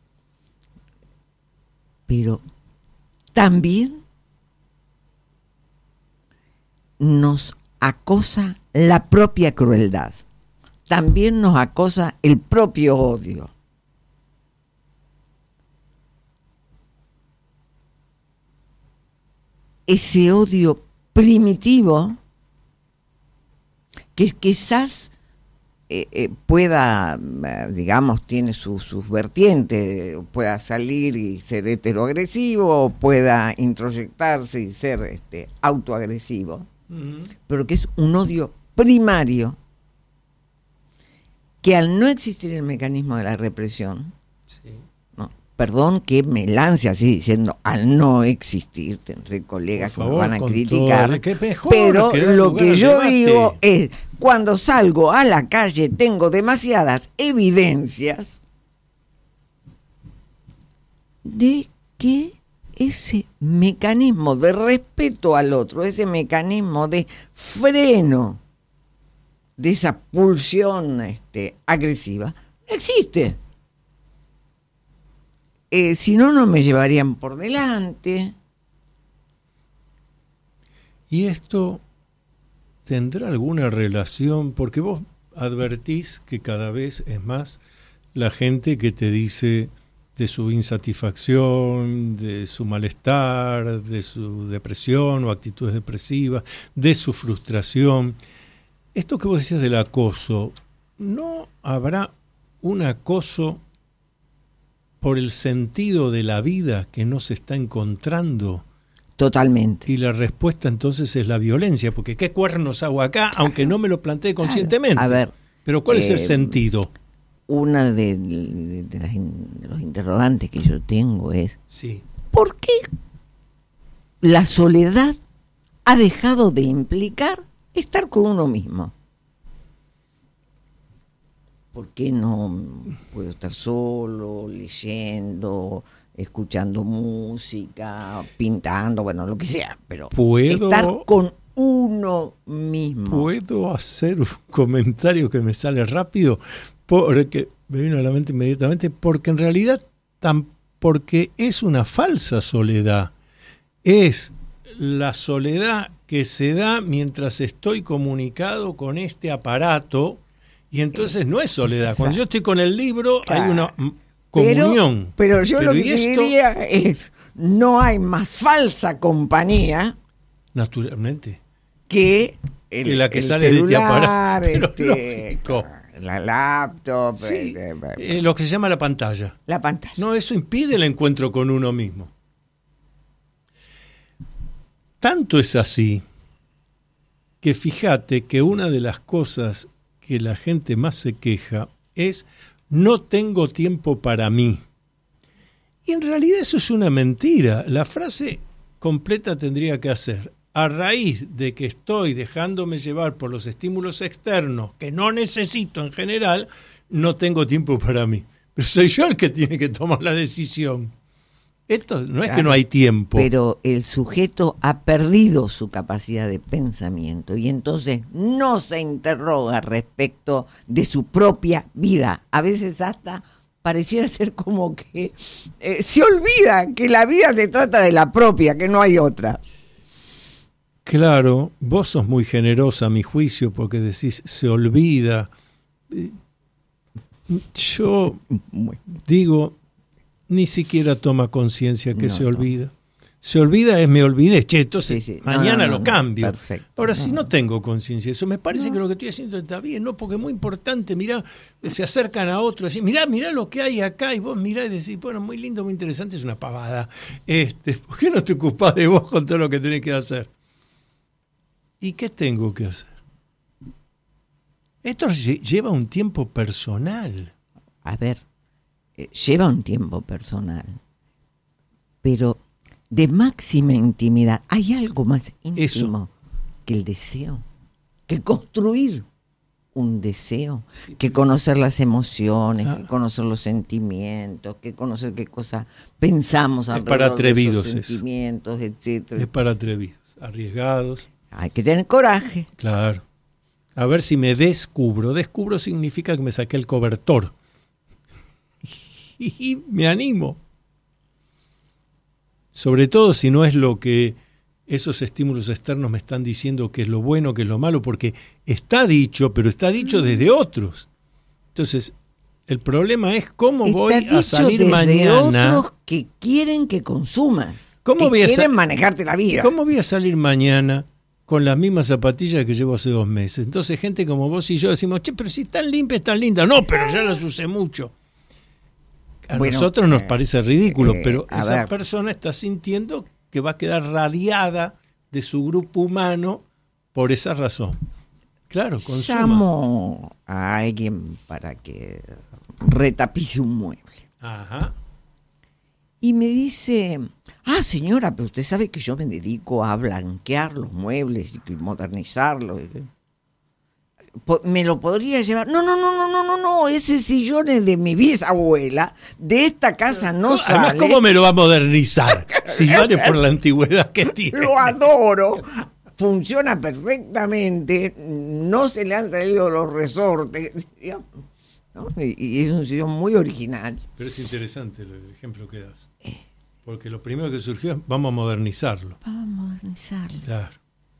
[SPEAKER 3] Pero también nos acosa la propia crueldad. También nos acosa el propio odio. Ese odio primitivo que quizás eh, eh, pueda, digamos, tiene sus, sus vertientes, pueda salir y ser heteroagresivo, pueda introyectarse y ser este, autoagresivo, uh-huh. pero que es un odio primario que al no existir el mecanismo de la represión, sí. no, perdón que me lance así diciendo al no existir, tendré colegas que me van a criticar,
[SPEAKER 2] que mejor,
[SPEAKER 3] pero
[SPEAKER 2] que
[SPEAKER 3] lo que yo
[SPEAKER 2] debate.
[SPEAKER 3] digo es, cuando salgo a la calle tengo demasiadas evidencias de que ese mecanismo de respeto al otro, ese mecanismo de freno de esa pulsión este, agresiva, no existe. Eh, si no, no me llevarían por delante.
[SPEAKER 2] ¿Y esto tendrá alguna relación? Porque vos advertís que cada vez es más la gente que te dice de su insatisfacción, de su malestar, de su depresión o actitudes depresivas, de su frustración. Esto que vos decías del acoso, ¿no habrá un acoso por el sentido de la vida que no se está encontrando?
[SPEAKER 3] Totalmente.
[SPEAKER 2] Y la respuesta entonces es la violencia, porque ¿qué cuernos hago acá? Claro. Aunque no me lo planteé conscientemente.
[SPEAKER 3] A ver.
[SPEAKER 2] Pero ¿cuál
[SPEAKER 3] eh,
[SPEAKER 2] es el sentido?
[SPEAKER 3] Una de, de, de, las, de los interrogantes que yo tengo es,
[SPEAKER 2] sí.
[SPEAKER 3] ¿por qué la soledad ha dejado de implicar estar con uno mismo? ¿Por qué no puedo estar solo, leyendo, escuchando música, pintando, bueno, lo que sea, pero
[SPEAKER 2] ¿Puedo,
[SPEAKER 3] estar con uno mismo?
[SPEAKER 2] ¿Puedo hacer un comentario que me sale rápido? Porque me vino a la mente inmediatamente, porque en realidad tan, porque es una falsa soledad. Es la soledad que se da mientras estoy comunicado con este aparato, y entonces no es soledad. Cuando yo estoy con el libro, claro, hay una comunión.
[SPEAKER 3] Pero, pero yo pero lo que esto, diría es, no hay más falsa compañía,
[SPEAKER 2] naturalmente,
[SPEAKER 3] que, el,
[SPEAKER 2] que la que
[SPEAKER 3] el
[SPEAKER 2] sale
[SPEAKER 3] celular,
[SPEAKER 2] de este aparato.
[SPEAKER 3] Este, la laptop,
[SPEAKER 2] sí,
[SPEAKER 3] eh,
[SPEAKER 2] eh, lo que se llama la pantalla.
[SPEAKER 3] La pantalla.
[SPEAKER 2] No, eso impide el encuentro con uno mismo. Tanto es así que fíjate que una de las cosas que la gente más se queja es no tengo tiempo para mí. Y en realidad eso es una mentira. La frase completa tendría que hacer: a raíz de que estoy dejándome llevar por los estímulos externos que no necesito en general, no tengo tiempo para mí. Pero soy yo el que tiene que tomar la decisión. Esto no es claro, que no hay tiempo.
[SPEAKER 3] Pero el sujeto ha perdido su capacidad de pensamiento y entonces no se interroga respecto de su propia vida. A veces hasta pareciera ser como que eh, se olvida que la vida se trata de la propia, que no hay otra.
[SPEAKER 2] Claro, vos sos muy generosa a mi juicio porque decís se olvida. Yo digo, ni siquiera toma conciencia que no, se olvida. No. Se olvida es me olvidé, che, entonces sí, sí. mañana no, no, lo no, cambio.
[SPEAKER 3] Perfecto.
[SPEAKER 2] Ahora,
[SPEAKER 3] no,
[SPEAKER 2] si no tengo conciencia, eso me parece que lo que estoy haciendo está bien, ¿no? Porque es muy importante, mirá, se acercan a otros, decir, mirá, mirá lo que hay acá, y vos mirá y decís, bueno, muy lindo, muy interesante, es una pavada. Este, ¿por qué no te ocupás de vos con todo lo que tenés que hacer? ¿Y qué tengo que hacer? Esto lleva un tiempo personal.
[SPEAKER 3] A ver, eh, lleva un tiempo personal, pero de máxima intimidad. ¿Hay algo más íntimo Eso. que el deseo? Que construir un deseo, sí, que conocer las emociones, ah. que conocer los sentimientos, que conocer qué cosas pensamos alrededor
[SPEAKER 2] para atrevidos
[SPEAKER 3] de esos sentimientos,
[SPEAKER 2] eso.
[SPEAKER 3] etcétera.
[SPEAKER 2] Es para atrevidos, arriesgados.
[SPEAKER 3] Hay que tener coraje.
[SPEAKER 2] Claro. A ver si me descubro. Descubro significa que me saqué el cobertor. Y me animo. Sobre todo si no es lo que esos estímulos externos me están diciendo que es lo bueno, que es lo malo, porque está dicho, pero está dicho desde otros. Entonces, el problema es cómo
[SPEAKER 3] está
[SPEAKER 2] voy a salir
[SPEAKER 3] desde
[SPEAKER 2] mañana.
[SPEAKER 3] Otros que quieren que consumas.
[SPEAKER 2] ¿Cómo
[SPEAKER 3] que
[SPEAKER 2] voy a
[SPEAKER 3] quieren
[SPEAKER 2] sa-
[SPEAKER 3] manejarte la vida.
[SPEAKER 2] ¿Cómo voy a salir mañana con las mismas zapatillas que llevo hace dos meses. Entonces gente como vos y yo decimos, che, pero si están limpias, están lindas. No, pero ya las usé mucho. A bueno, nosotros nos eh, parece ridículo, eh, pero esa ver. persona está sintiendo que va a quedar radiada de su grupo humano por esa razón. Claro, consuma.
[SPEAKER 3] Llamo a alguien para que retapice un mueble.
[SPEAKER 2] Ajá.
[SPEAKER 3] Y me dice, ah, señora, pero usted sabe que yo me dedico a blanquear los muebles y modernizarlos. ¿Me lo podría llevar? No, no, no, no, no, no, no, ese sillón es de mi bisabuela, de esta casa no sale.
[SPEAKER 2] Además, ¿cómo me lo va a modernizar? Si vale por la antigüedad que tiene.
[SPEAKER 3] Lo adoro, funciona perfectamente, no se le han salido los resortes, ¿no? Y es un sillón muy original.
[SPEAKER 2] Pero es interesante el ejemplo que das. Porque lo primero que surgió es, vamos a modernizarlo.
[SPEAKER 3] Vamos a modernizarlo.
[SPEAKER 2] Claro.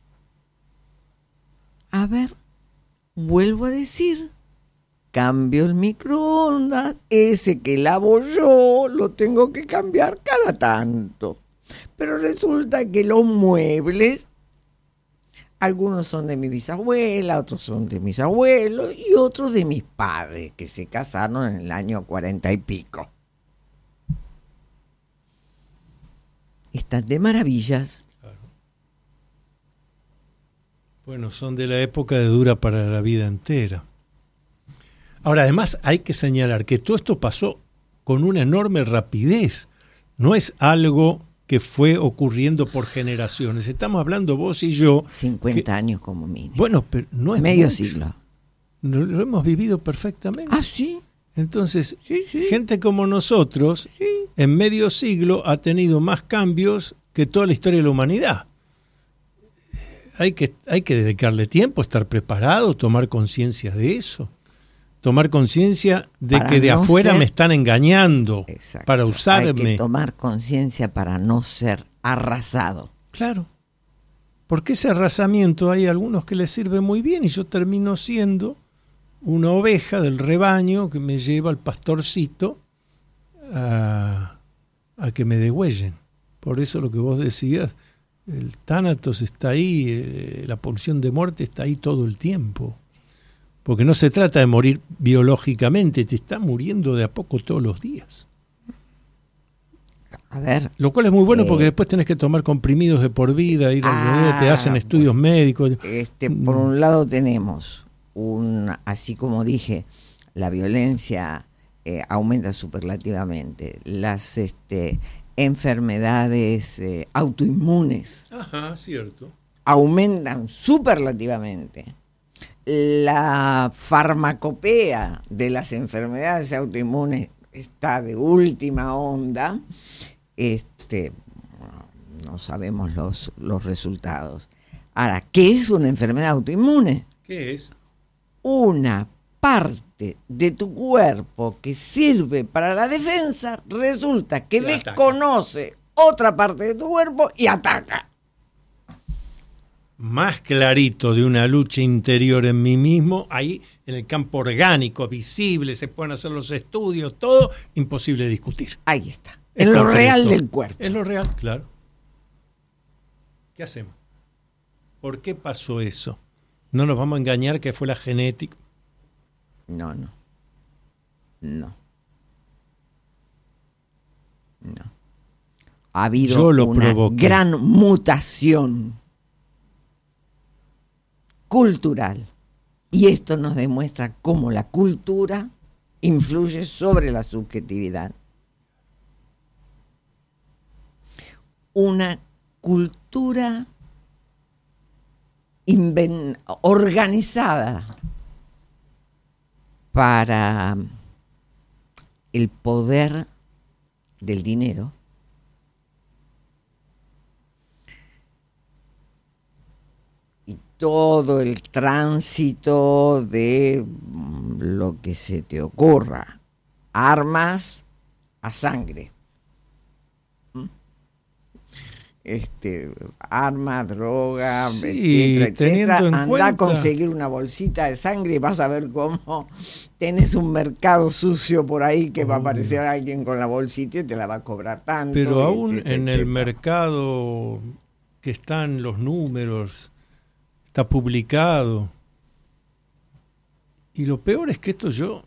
[SPEAKER 3] A ver, vuelvo a decir, cambio el microondas, ese que lavo yo, lo tengo que cambiar cada tanto. Pero resulta que los muebles, algunos son de mi bisabuela, otros son de mis abuelos y otros de mis padres, que se casaron en el año cuarenta y pico. Están de maravillas.
[SPEAKER 2] Claro. Bueno, son de la época de dura para la vida entera. Ahora, además, hay que señalar que todo esto pasó con una enorme rapidez. No es algo que fue ocurriendo por generaciones. Estamos hablando vos y yo.
[SPEAKER 3] cincuenta que, años como mínimo.
[SPEAKER 2] Bueno, pero no es
[SPEAKER 3] medio
[SPEAKER 2] mucho.
[SPEAKER 3] siglo.
[SPEAKER 2] Lo, lo hemos vivido perfectamente.
[SPEAKER 3] Ah, sí.
[SPEAKER 2] Entonces,
[SPEAKER 3] sí, sí.
[SPEAKER 2] gente como nosotros,
[SPEAKER 3] sí.
[SPEAKER 2] en medio siglo ha tenido más cambios que toda la historia de la humanidad. Hay que, hay que dedicarle tiempo, estar preparado, tomar conciencia de eso. Tomar conciencia de para que de no afuera ser, me están engañando. Exacto, para usarme.
[SPEAKER 3] Hay que tomar conciencia para no ser arrasado.
[SPEAKER 2] Claro. Porque ese arrasamiento hay algunos que les sirve muy bien y yo termino siendo una oveja del rebaño que me lleva al pastorcito a, a que me degüellen. Por eso lo que vos decías, el tánatos está ahí, eh, la pulsión de muerte está ahí todo el tiempo. Porque no se trata de morir biológicamente, te está muriendo de a poco todos los días.
[SPEAKER 3] A ver.
[SPEAKER 2] Lo cual es muy bueno eh, porque después tenés que tomar comprimidos de por vida, ir ah, al te hacen estudios bueno, médicos.
[SPEAKER 3] Este, por un lado tenemos, un así como dije, la violencia eh, aumenta superlativamente. Las este, enfermedades eh, autoinmunes
[SPEAKER 2] Ajá, cierto.
[SPEAKER 3] aumentan superlativamente. La farmacopea de las enfermedades autoinmunes está de última onda. Este, no sabemos los, los resultados. Ahora, ¿qué es una enfermedad autoinmune?
[SPEAKER 2] ¿Qué es?
[SPEAKER 3] Una parte de tu cuerpo que sirve para la defensa resulta que la desconoce ataca. Otra parte de tu cuerpo y ataca.
[SPEAKER 2] Más clarito de una lucha interior en mí mismo, ahí en el campo orgánico, visible, se pueden hacer los estudios, todo, imposible discutir.
[SPEAKER 3] Ahí está, en lo
[SPEAKER 2] concreto.
[SPEAKER 3] real del cuerpo.
[SPEAKER 2] En lo real, claro. ¿Qué hacemos? ¿Por qué pasó eso? ¿No nos vamos a engañar que fue la genética?
[SPEAKER 3] No, no. No. No. Ha habido
[SPEAKER 2] Yo lo
[SPEAKER 3] una
[SPEAKER 2] provoqué.
[SPEAKER 3] gran mutación cultural. Y esto nos demuestra cómo la cultura influye sobre la subjetividad. Una cultura inven- organizada para el poder del dinero y todo el tránsito de lo que se te ocurra, armas a sangre. Este, arma, droga,
[SPEAKER 2] sí,
[SPEAKER 3] etcétera, etcétera. Anda
[SPEAKER 2] cuenta...
[SPEAKER 3] a conseguir una bolsita de sangre y vas a ver cómo tenés un mercado sucio por ahí que oh, va a aparecer alguien con la bolsita y te la va a cobrar tanto.
[SPEAKER 2] Pero aún
[SPEAKER 3] etcétera,
[SPEAKER 2] en
[SPEAKER 3] etcétera.
[SPEAKER 2] El mercado que están los números está publicado. Y lo peor es que esto yo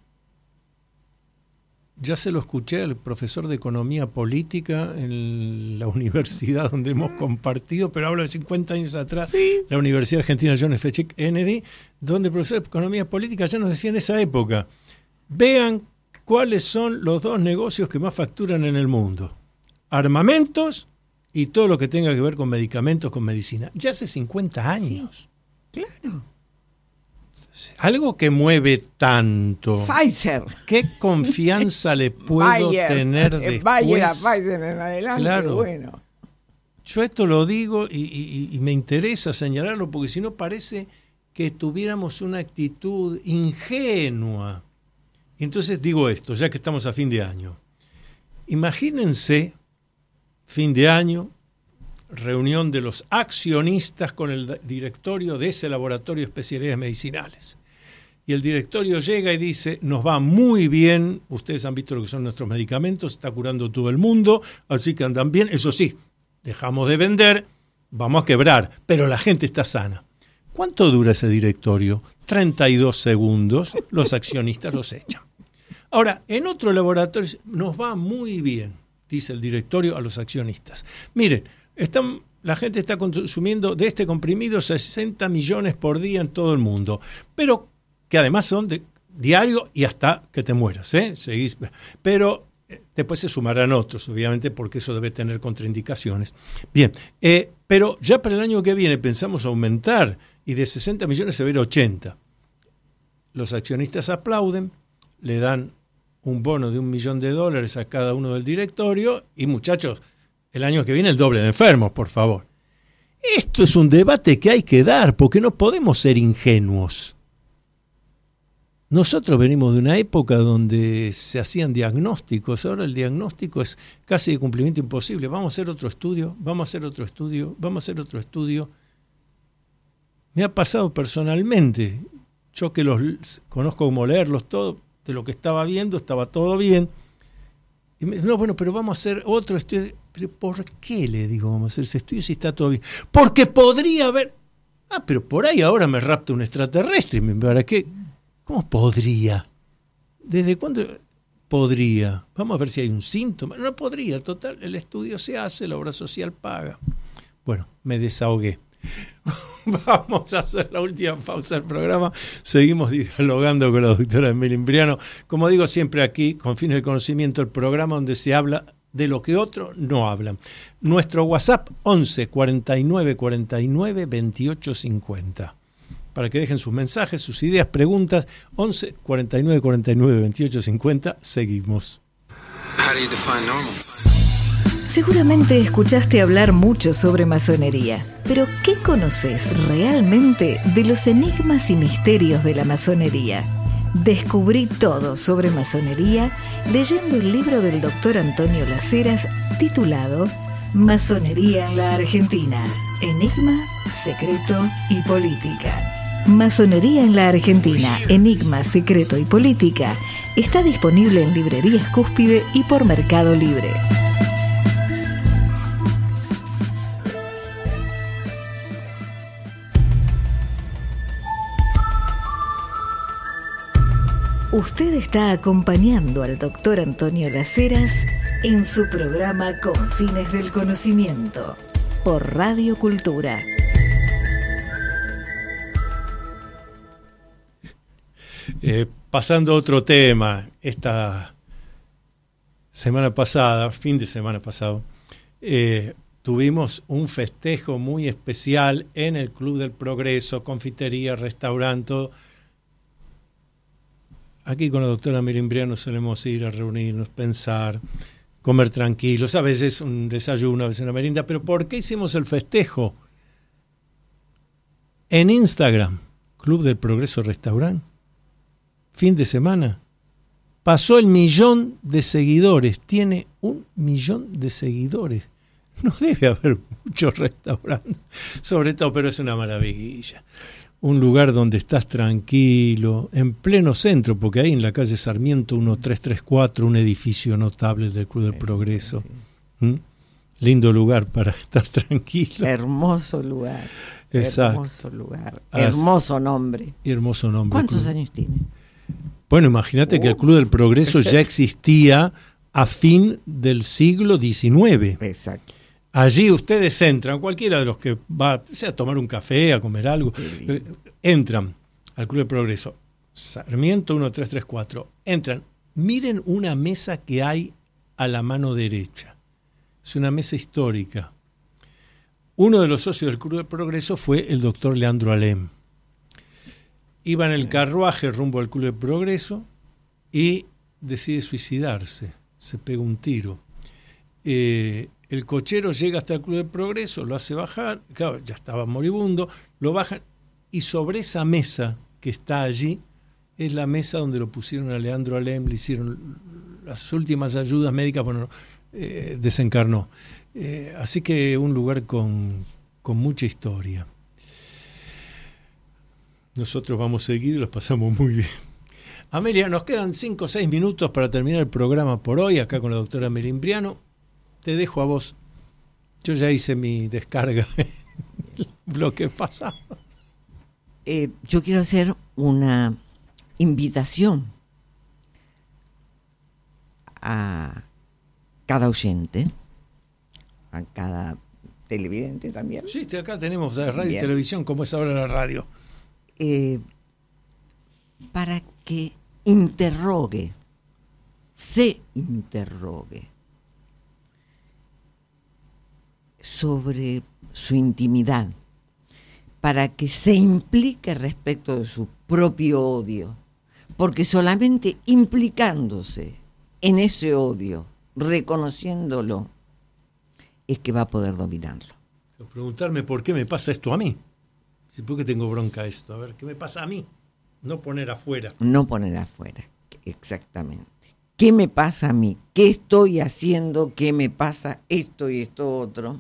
[SPEAKER 2] ya se lo escuché al profesor de Economía Política en la universidad donde hemos compartido, pero hablo de cincuenta años atrás, sí. La Universidad Argentina John F. Kennedy, donde el profesor de Economía Política ya nos decía en esa época, vean cuáles son los dos negocios que más facturan en el mundo. Armamentos y todo lo que tenga que ver con medicamentos, con medicina. Ya hace cincuenta años.
[SPEAKER 3] Sí, claro.
[SPEAKER 2] Algo que mueve tanto.
[SPEAKER 3] Pfizer.
[SPEAKER 2] ¿Qué confianza le puedo
[SPEAKER 3] Bayer,
[SPEAKER 2] tener después?
[SPEAKER 3] Bayer, Pfizer en adelante,
[SPEAKER 2] claro.
[SPEAKER 3] Bueno.
[SPEAKER 2] Yo esto lo digo y, y, y me interesa señalarlo porque si no parece que tuviéramos una actitud ingenua. Entonces digo esto, ya que estamos a fin de año. Imagínense, fin de año, reunión de los accionistas con el directorio de ese laboratorio de especialidades medicinales. Y el directorio llega y dice, nos va muy bien, ustedes han visto lo que son nuestros medicamentos, está curando todo el mundo, así que andan bien, eso sí, dejamos de vender, vamos a quebrar, pero la gente está sana. ¿Cuánto dura ese directorio? treinta y dos segundos, los accionistas los echan. Ahora, en otro laboratorio nos va muy bien, dice el directorio a los accionistas. Miren, están, la gente está consumiendo de este comprimido sesenta millones por día en todo el mundo, pero que además son de diario y hasta que te mueras, ¿eh? Seguís, pero eh, después se sumarán otros, obviamente, porque eso debe tener contraindicaciones. Bien, eh, pero ya para el año que viene pensamos aumentar y de sesenta millones se va a ir a ochenta. Los accionistas aplauden, le dan un bono de un millón de dólares a cada uno del directorio y muchachos, el año que viene el doble de enfermos, por favor. Esto es un debate que hay que dar, porque no podemos ser ingenuos. Nosotros venimos de una época donde se hacían diagnósticos, ahora el diagnóstico es casi de cumplimiento imposible. Vamos a hacer otro estudio, vamos a hacer otro estudio, vamos a hacer otro estudio. Me ha pasado personalmente, yo que los conozco como leerlos todos, de lo que estaba viendo, estaba todo bien. Y me dice, no, bueno, pero vamos a hacer otro estudio. ¿Pero por qué le digo vamos a hacer ese estudio si está todo bien? Porque podría haber... Ah, pero por ahí ahora me rapta un extraterrestre. ¿Para qué? ¿Cómo podría? ¿Desde cuándo podría? Vamos a ver si hay un síntoma. No podría, total, el estudio se hace, la obra social paga. Bueno, me desahogué. Vamos a hacer la última pausa del programa. Seguimos dialogando con la doctora Emilia Imbriano. Como digo siempre aquí, con fines de conocimiento, el programa donde se habla de lo que otros no hablan. Nuestro WhatsApp once cuarenta y nueve cuarenta y nueve veintiocho cincuenta. Para que dejen sus mensajes, sus ideas, preguntas. once cuarenta y nueve cuarenta y nueve veintiocho cincuenta. Seguimos.
[SPEAKER 4] How do you define normal?
[SPEAKER 1] Seguramente escuchaste hablar mucho sobre masonería, pero ¿qué conoces realmente de los enigmas y misterios de la masonería? Descubrí todo sobre masonería leyendo el libro del doctor Antonio Las Heras titulado Masonería en la Argentina, Enigma, Secreto y Política. Masonería en la Argentina, Enigma, Secreto y Política está disponible en librerías Cúspide y por Mercado Libre. Usted está acompañando al doctor Antonio Las Heras en su programa Con Fines del Conocimiento por Radio Cultura.
[SPEAKER 2] Eh, pasando a otro tema, esta semana pasada, fin de semana pasado, eh, tuvimos un festejo muy especial en el Club del Progreso, confitería, restaurante. Aquí con la doctora Emilia Imbriano solemos ir a reunirnos, pensar, comer tranquilos, a veces un desayuno, a veces una merienda. Pero ¿por qué hicimos el festejo? En Instagram, Club del Progreso Restaurante, fin de semana, pasó el millón de seguidores. Tiene un millón de seguidores. No debe haber muchos restaurantes, sobre todo, pero es una maravilla. Un lugar donde estás tranquilo, en pleno centro, porque ahí en la calle Sarmiento trece treinta y cuatro, un edificio notable del Club del Progreso. ¿Mm? Lindo lugar para estar tranquilo.
[SPEAKER 3] Hermoso lugar.
[SPEAKER 2] Exacto.
[SPEAKER 3] Hermoso lugar,
[SPEAKER 2] Así.
[SPEAKER 3] hermoso nombre.
[SPEAKER 2] Y hermoso nombre.
[SPEAKER 3] ¿Cuántos
[SPEAKER 2] Club.
[SPEAKER 3] años tiene?
[SPEAKER 2] Bueno, imagínate uh. que el Club del Progreso ya existía a fin del siglo diecinueve.
[SPEAKER 3] Exacto.
[SPEAKER 2] Allí ustedes entran, cualquiera de los que va, sea a tomar un café, a comer algo, eh, entran al Club del Progreso. Sarmiento uno tres tres cuatro. Entran, miren una mesa que hay a la mano derecha. Es una mesa histórica. Uno de los socios del Club del Progreso fue el doctor Leandro Alem. Iba en el carruaje rumbo al Club del Progreso y decide suicidarse. Se pega un tiro. Eh, el cochero llega hasta el Club del Progreso, lo hace bajar, claro, ya estaba moribundo, lo bajan y sobre esa mesa que está allí es la mesa donde lo pusieron a Leandro Alem, le hicieron las últimas ayudas médicas, bueno, eh, desencarnó. Eh, así que un lugar con, con mucha historia. Nosotros vamos seguidos y los pasamos muy bien. Amelia, nos quedan cinco o seis minutos para terminar el programa por hoy, acá con la doctora Amelia Imbriano. Te dejo a vos. Yo ya hice mi descarga en el bloque pasado.
[SPEAKER 3] Eh, yo quiero hacer una invitación a cada oyente, a cada televidente también.
[SPEAKER 2] Sí, acá tenemos radio
[SPEAKER 3] Bien.
[SPEAKER 2] y televisión, como es ahora la radio.
[SPEAKER 3] Eh, para que interrogue, se interrogue sobre su intimidad, para que se implique respecto de su propio odio, porque solamente implicándose en ese odio, reconociéndolo, es que va a poder dominarlo.
[SPEAKER 2] Preguntarme por qué me pasa esto a mí. ¿Por qué tengo bronca esto? A ver, ¿qué me pasa a mí? No poner afuera.
[SPEAKER 3] No poner afuera, exactamente. ¿Qué me pasa a mí? ¿Qué estoy haciendo? ¿Qué me pasa esto y esto otro?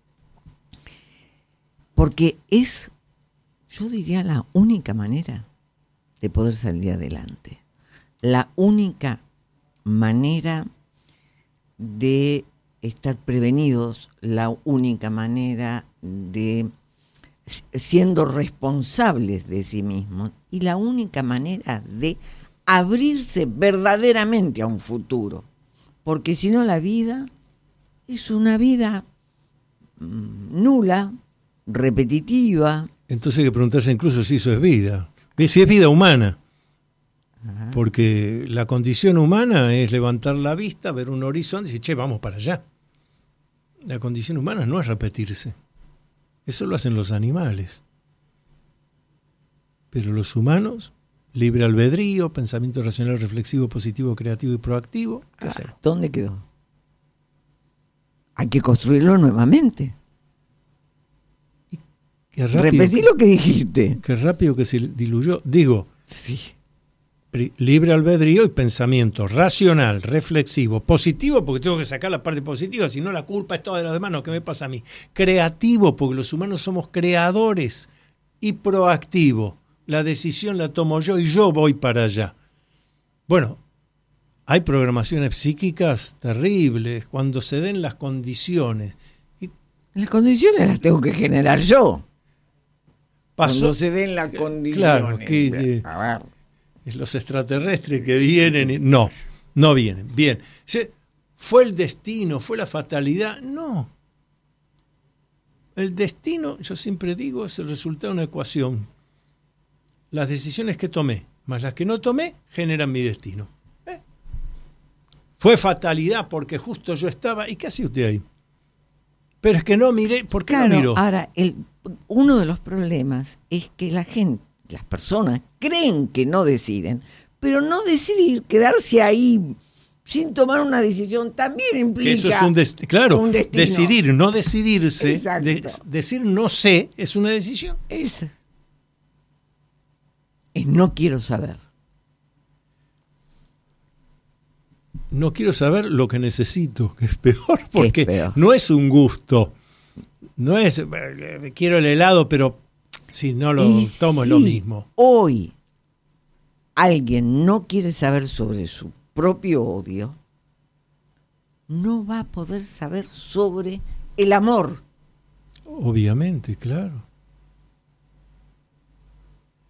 [SPEAKER 3] Porque es, yo diría, la única manera de poder salir adelante. La única manera de estar prevenidos, la única manera de siendo responsables de sí mismos y la única manera de abrirse verdaderamente a un futuro, porque si no la vida es una vida mmm, nula, repetitiva.
[SPEAKER 2] Entonces hay que preguntarse incluso si eso es vida, si es vida humana. Ajá. Porque la condición humana es levantar la vista, ver un horizonte y decir, che, vamos para allá. La condición humana no es repetirse. Eso lo hacen los animales. Pero los humanos, libre albedrío, pensamiento racional, reflexivo, positivo, creativo y proactivo, ¿qué
[SPEAKER 3] ah,
[SPEAKER 2] hacemos?
[SPEAKER 3] ¿Dónde quedó? Hay que construirlo nuevamente.
[SPEAKER 2] Y qué rápido,
[SPEAKER 3] repetí lo que dijiste.
[SPEAKER 2] Qué rápido que se diluyó. Digo,
[SPEAKER 3] sí.
[SPEAKER 2] Libre albedrío y pensamiento racional, reflexivo, positivo, porque tengo que sacar la parte positiva, si no la culpa es toda de los demás, no, ¿qué me pasa a mí? Creativo, porque los humanos somos creadores, y proactivo, la decisión la tomo yo y yo voy para allá. Bueno, hay programaciones psíquicas terribles cuando se den las condiciones. Y
[SPEAKER 3] las condiciones las tengo que generar yo.
[SPEAKER 2] pasó,
[SPEAKER 3] cuando se den las condiciones.
[SPEAKER 2] Claro, que... Eh,
[SPEAKER 3] a ver.
[SPEAKER 2] Los extraterrestres que vienen, y, no, no vienen. Bien, ¿fue el destino, fue la fatalidad? No. El destino, yo siempre digo, es el resultado de una ecuación. Las decisiones que tomé, más las que no tomé, generan mi destino. ¿Eh? Fue fatalidad porque justo yo estaba. ¿Y qué hacía usted ahí? Pero es que no miré. ¿Por qué
[SPEAKER 3] claro,
[SPEAKER 2] no miró?
[SPEAKER 3] Ahora, el, uno de los problemas es que la gente, las personas creen que no deciden, pero no decidir, quedarse ahí sin tomar una decisión también implica
[SPEAKER 2] que eso es un dest- claro,
[SPEAKER 3] un destino.
[SPEAKER 2] Decidir, no decidirse,
[SPEAKER 3] de,
[SPEAKER 2] decir no sé es una decisión.
[SPEAKER 3] Es, es no quiero saber.
[SPEAKER 2] No quiero saber lo que necesito, que es peor, porque
[SPEAKER 3] es peor.
[SPEAKER 2] No es un gusto. No es, eh, quiero el helado, pero si no lo
[SPEAKER 3] y
[SPEAKER 2] tomo
[SPEAKER 3] si
[SPEAKER 2] es lo mismo.
[SPEAKER 3] Hoy alguien no quiere saber sobre su propio odio, no va a poder saber sobre el amor.
[SPEAKER 2] Obviamente, claro.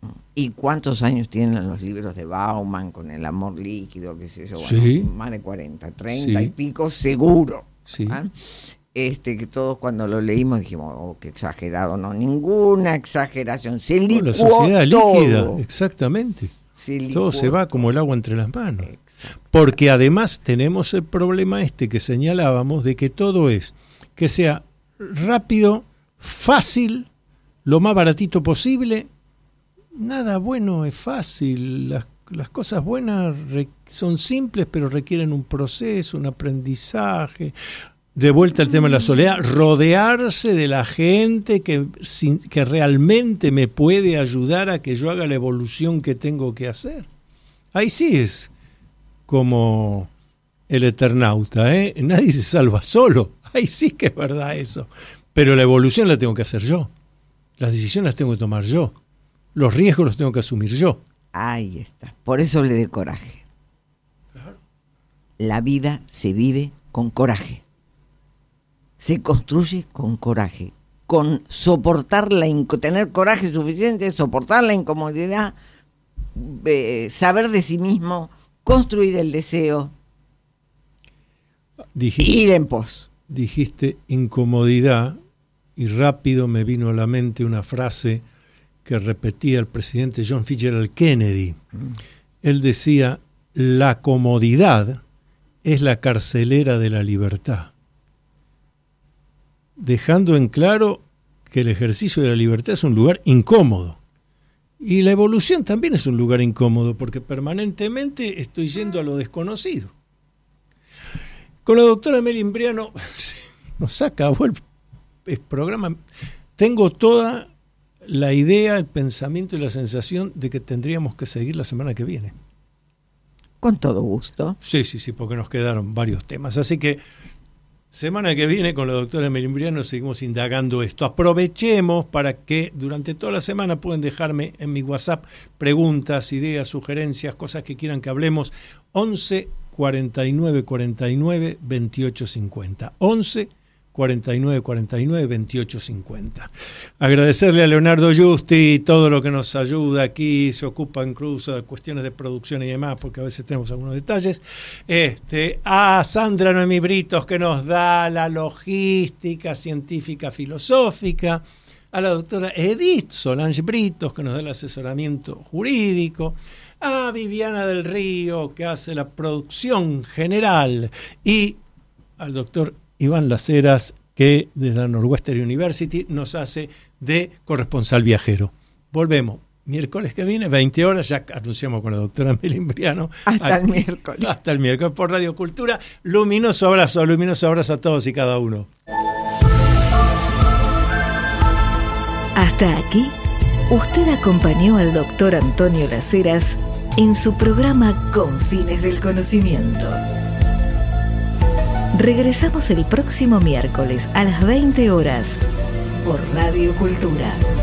[SPEAKER 3] ¿Y cuántos años tienen los libros de Bauman con el amor líquido, qué sé yo? Bueno,
[SPEAKER 2] sí.
[SPEAKER 3] Más de cuarenta, treinta
[SPEAKER 2] sí.
[SPEAKER 3] y pico seguro.
[SPEAKER 2] Sí.
[SPEAKER 3] ¿Ah? Este, que todos cuando lo leímos dijimos, oh, qué exagerado, no, ninguna exageración, se licuó
[SPEAKER 2] la sociedad
[SPEAKER 3] todo.
[SPEAKER 2] líquida, exactamente.
[SPEAKER 3] Se
[SPEAKER 2] todo se va como el agua entre las manos.
[SPEAKER 3] Exacto.
[SPEAKER 2] Porque además tenemos el problema este que señalábamos de que todo es que sea rápido, fácil, lo más baratito posible. Nada bueno es fácil, las, las cosas buenas re, son simples pero requieren un proceso, un aprendizaje. De vuelta al tema de la soledad, rodearse de la gente que, sin, que realmente me puede ayudar a que yo haga la evolución que tengo que hacer. Ahí sí es como el Eternauta, ¿eh? Nadie se salva solo. Ahí sí que es verdad eso. Pero la evolución la tengo que hacer yo. Las decisiones las tengo que tomar yo. Los riesgos los tengo que asumir yo.
[SPEAKER 3] Ahí está. Por eso le dé coraje.
[SPEAKER 2] Claro.
[SPEAKER 3] La vida se vive con coraje. Se construye con coraje, con soportar la inc- tener coraje suficiente, soportar la incomodidad, eh, saber de sí mismo, construir el deseo,
[SPEAKER 2] Dijiste,
[SPEAKER 3] ir en pos.
[SPEAKER 2] dijiste incomodidad y rápido me vino a la mente una frase que repetía el presidente John Fitzgerald Kennedy. Mm. Él decía, la comodidad es la carcelera de la libertad. Dejando en claro que el ejercicio de la libertad es un lugar incómodo. Y la evolución también es un lugar incómodo, porque permanentemente estoy yendo a lo desconocido. Con la doctora Meli Imbriano nos acabó el, el programa. Tengo toda la idea, el pensamiento y la sensación de que tendríamos que seguir la semana que viene.
[SPEAKER 3] Con todo gusto.
[SPEAKER 2] Sí, sí, sí, porque nos quedaron varios temas. Así que semana que viene con la doctora Meli Imbriano seguimos indagando esto. Aprovechemos para que durante toda la semana pueden dejarme en mi WhatsApp preguntas, ideas, sugerencias, cosas que quieran que hablemos. once cuarenta y nueve cuarenta y nueve veintiocho cincuenta. once cuarenta y nueve cuarenta y nueve veintiocho cincuenta. Agradecerle a Leonardo Justi todo lo que nos ayuda aquí, se ocupa incluso de cuestiones de producción y demás, porque a veces tenemos algunos detalles. Este, a Sandra Noemí Britos, que nos da la logística científica filosófica, a la doctora Edith Solange Britos, que nos da el asesoramiento jurídico, a Viviana del Río, que hace la producción general, y al doctor Iván Las Heras, que desde la Northwestern University nos hace de corresponsal viajero. Volvemos miércoles que viene, veinte horas, ya anunciamos con la doctora Meli Imbriano.
[SPEAKER 3] Hasta
[SPEAKER 2] aquí,
[SPEAKER 3] el miércoles.
[SPEAKER 2] Hasta el miércoles por Radio Cultura. Luminoso abrazo, luminoso abrazo a todos y cada uno.
[SPEAKER 1] Hasta aquí, usted acompañó al doctor Antonio Las Heras en su programa Con Fines del Conocimiento. Regresamos el próximo miércoles a las veinte horas por Radio Cultura.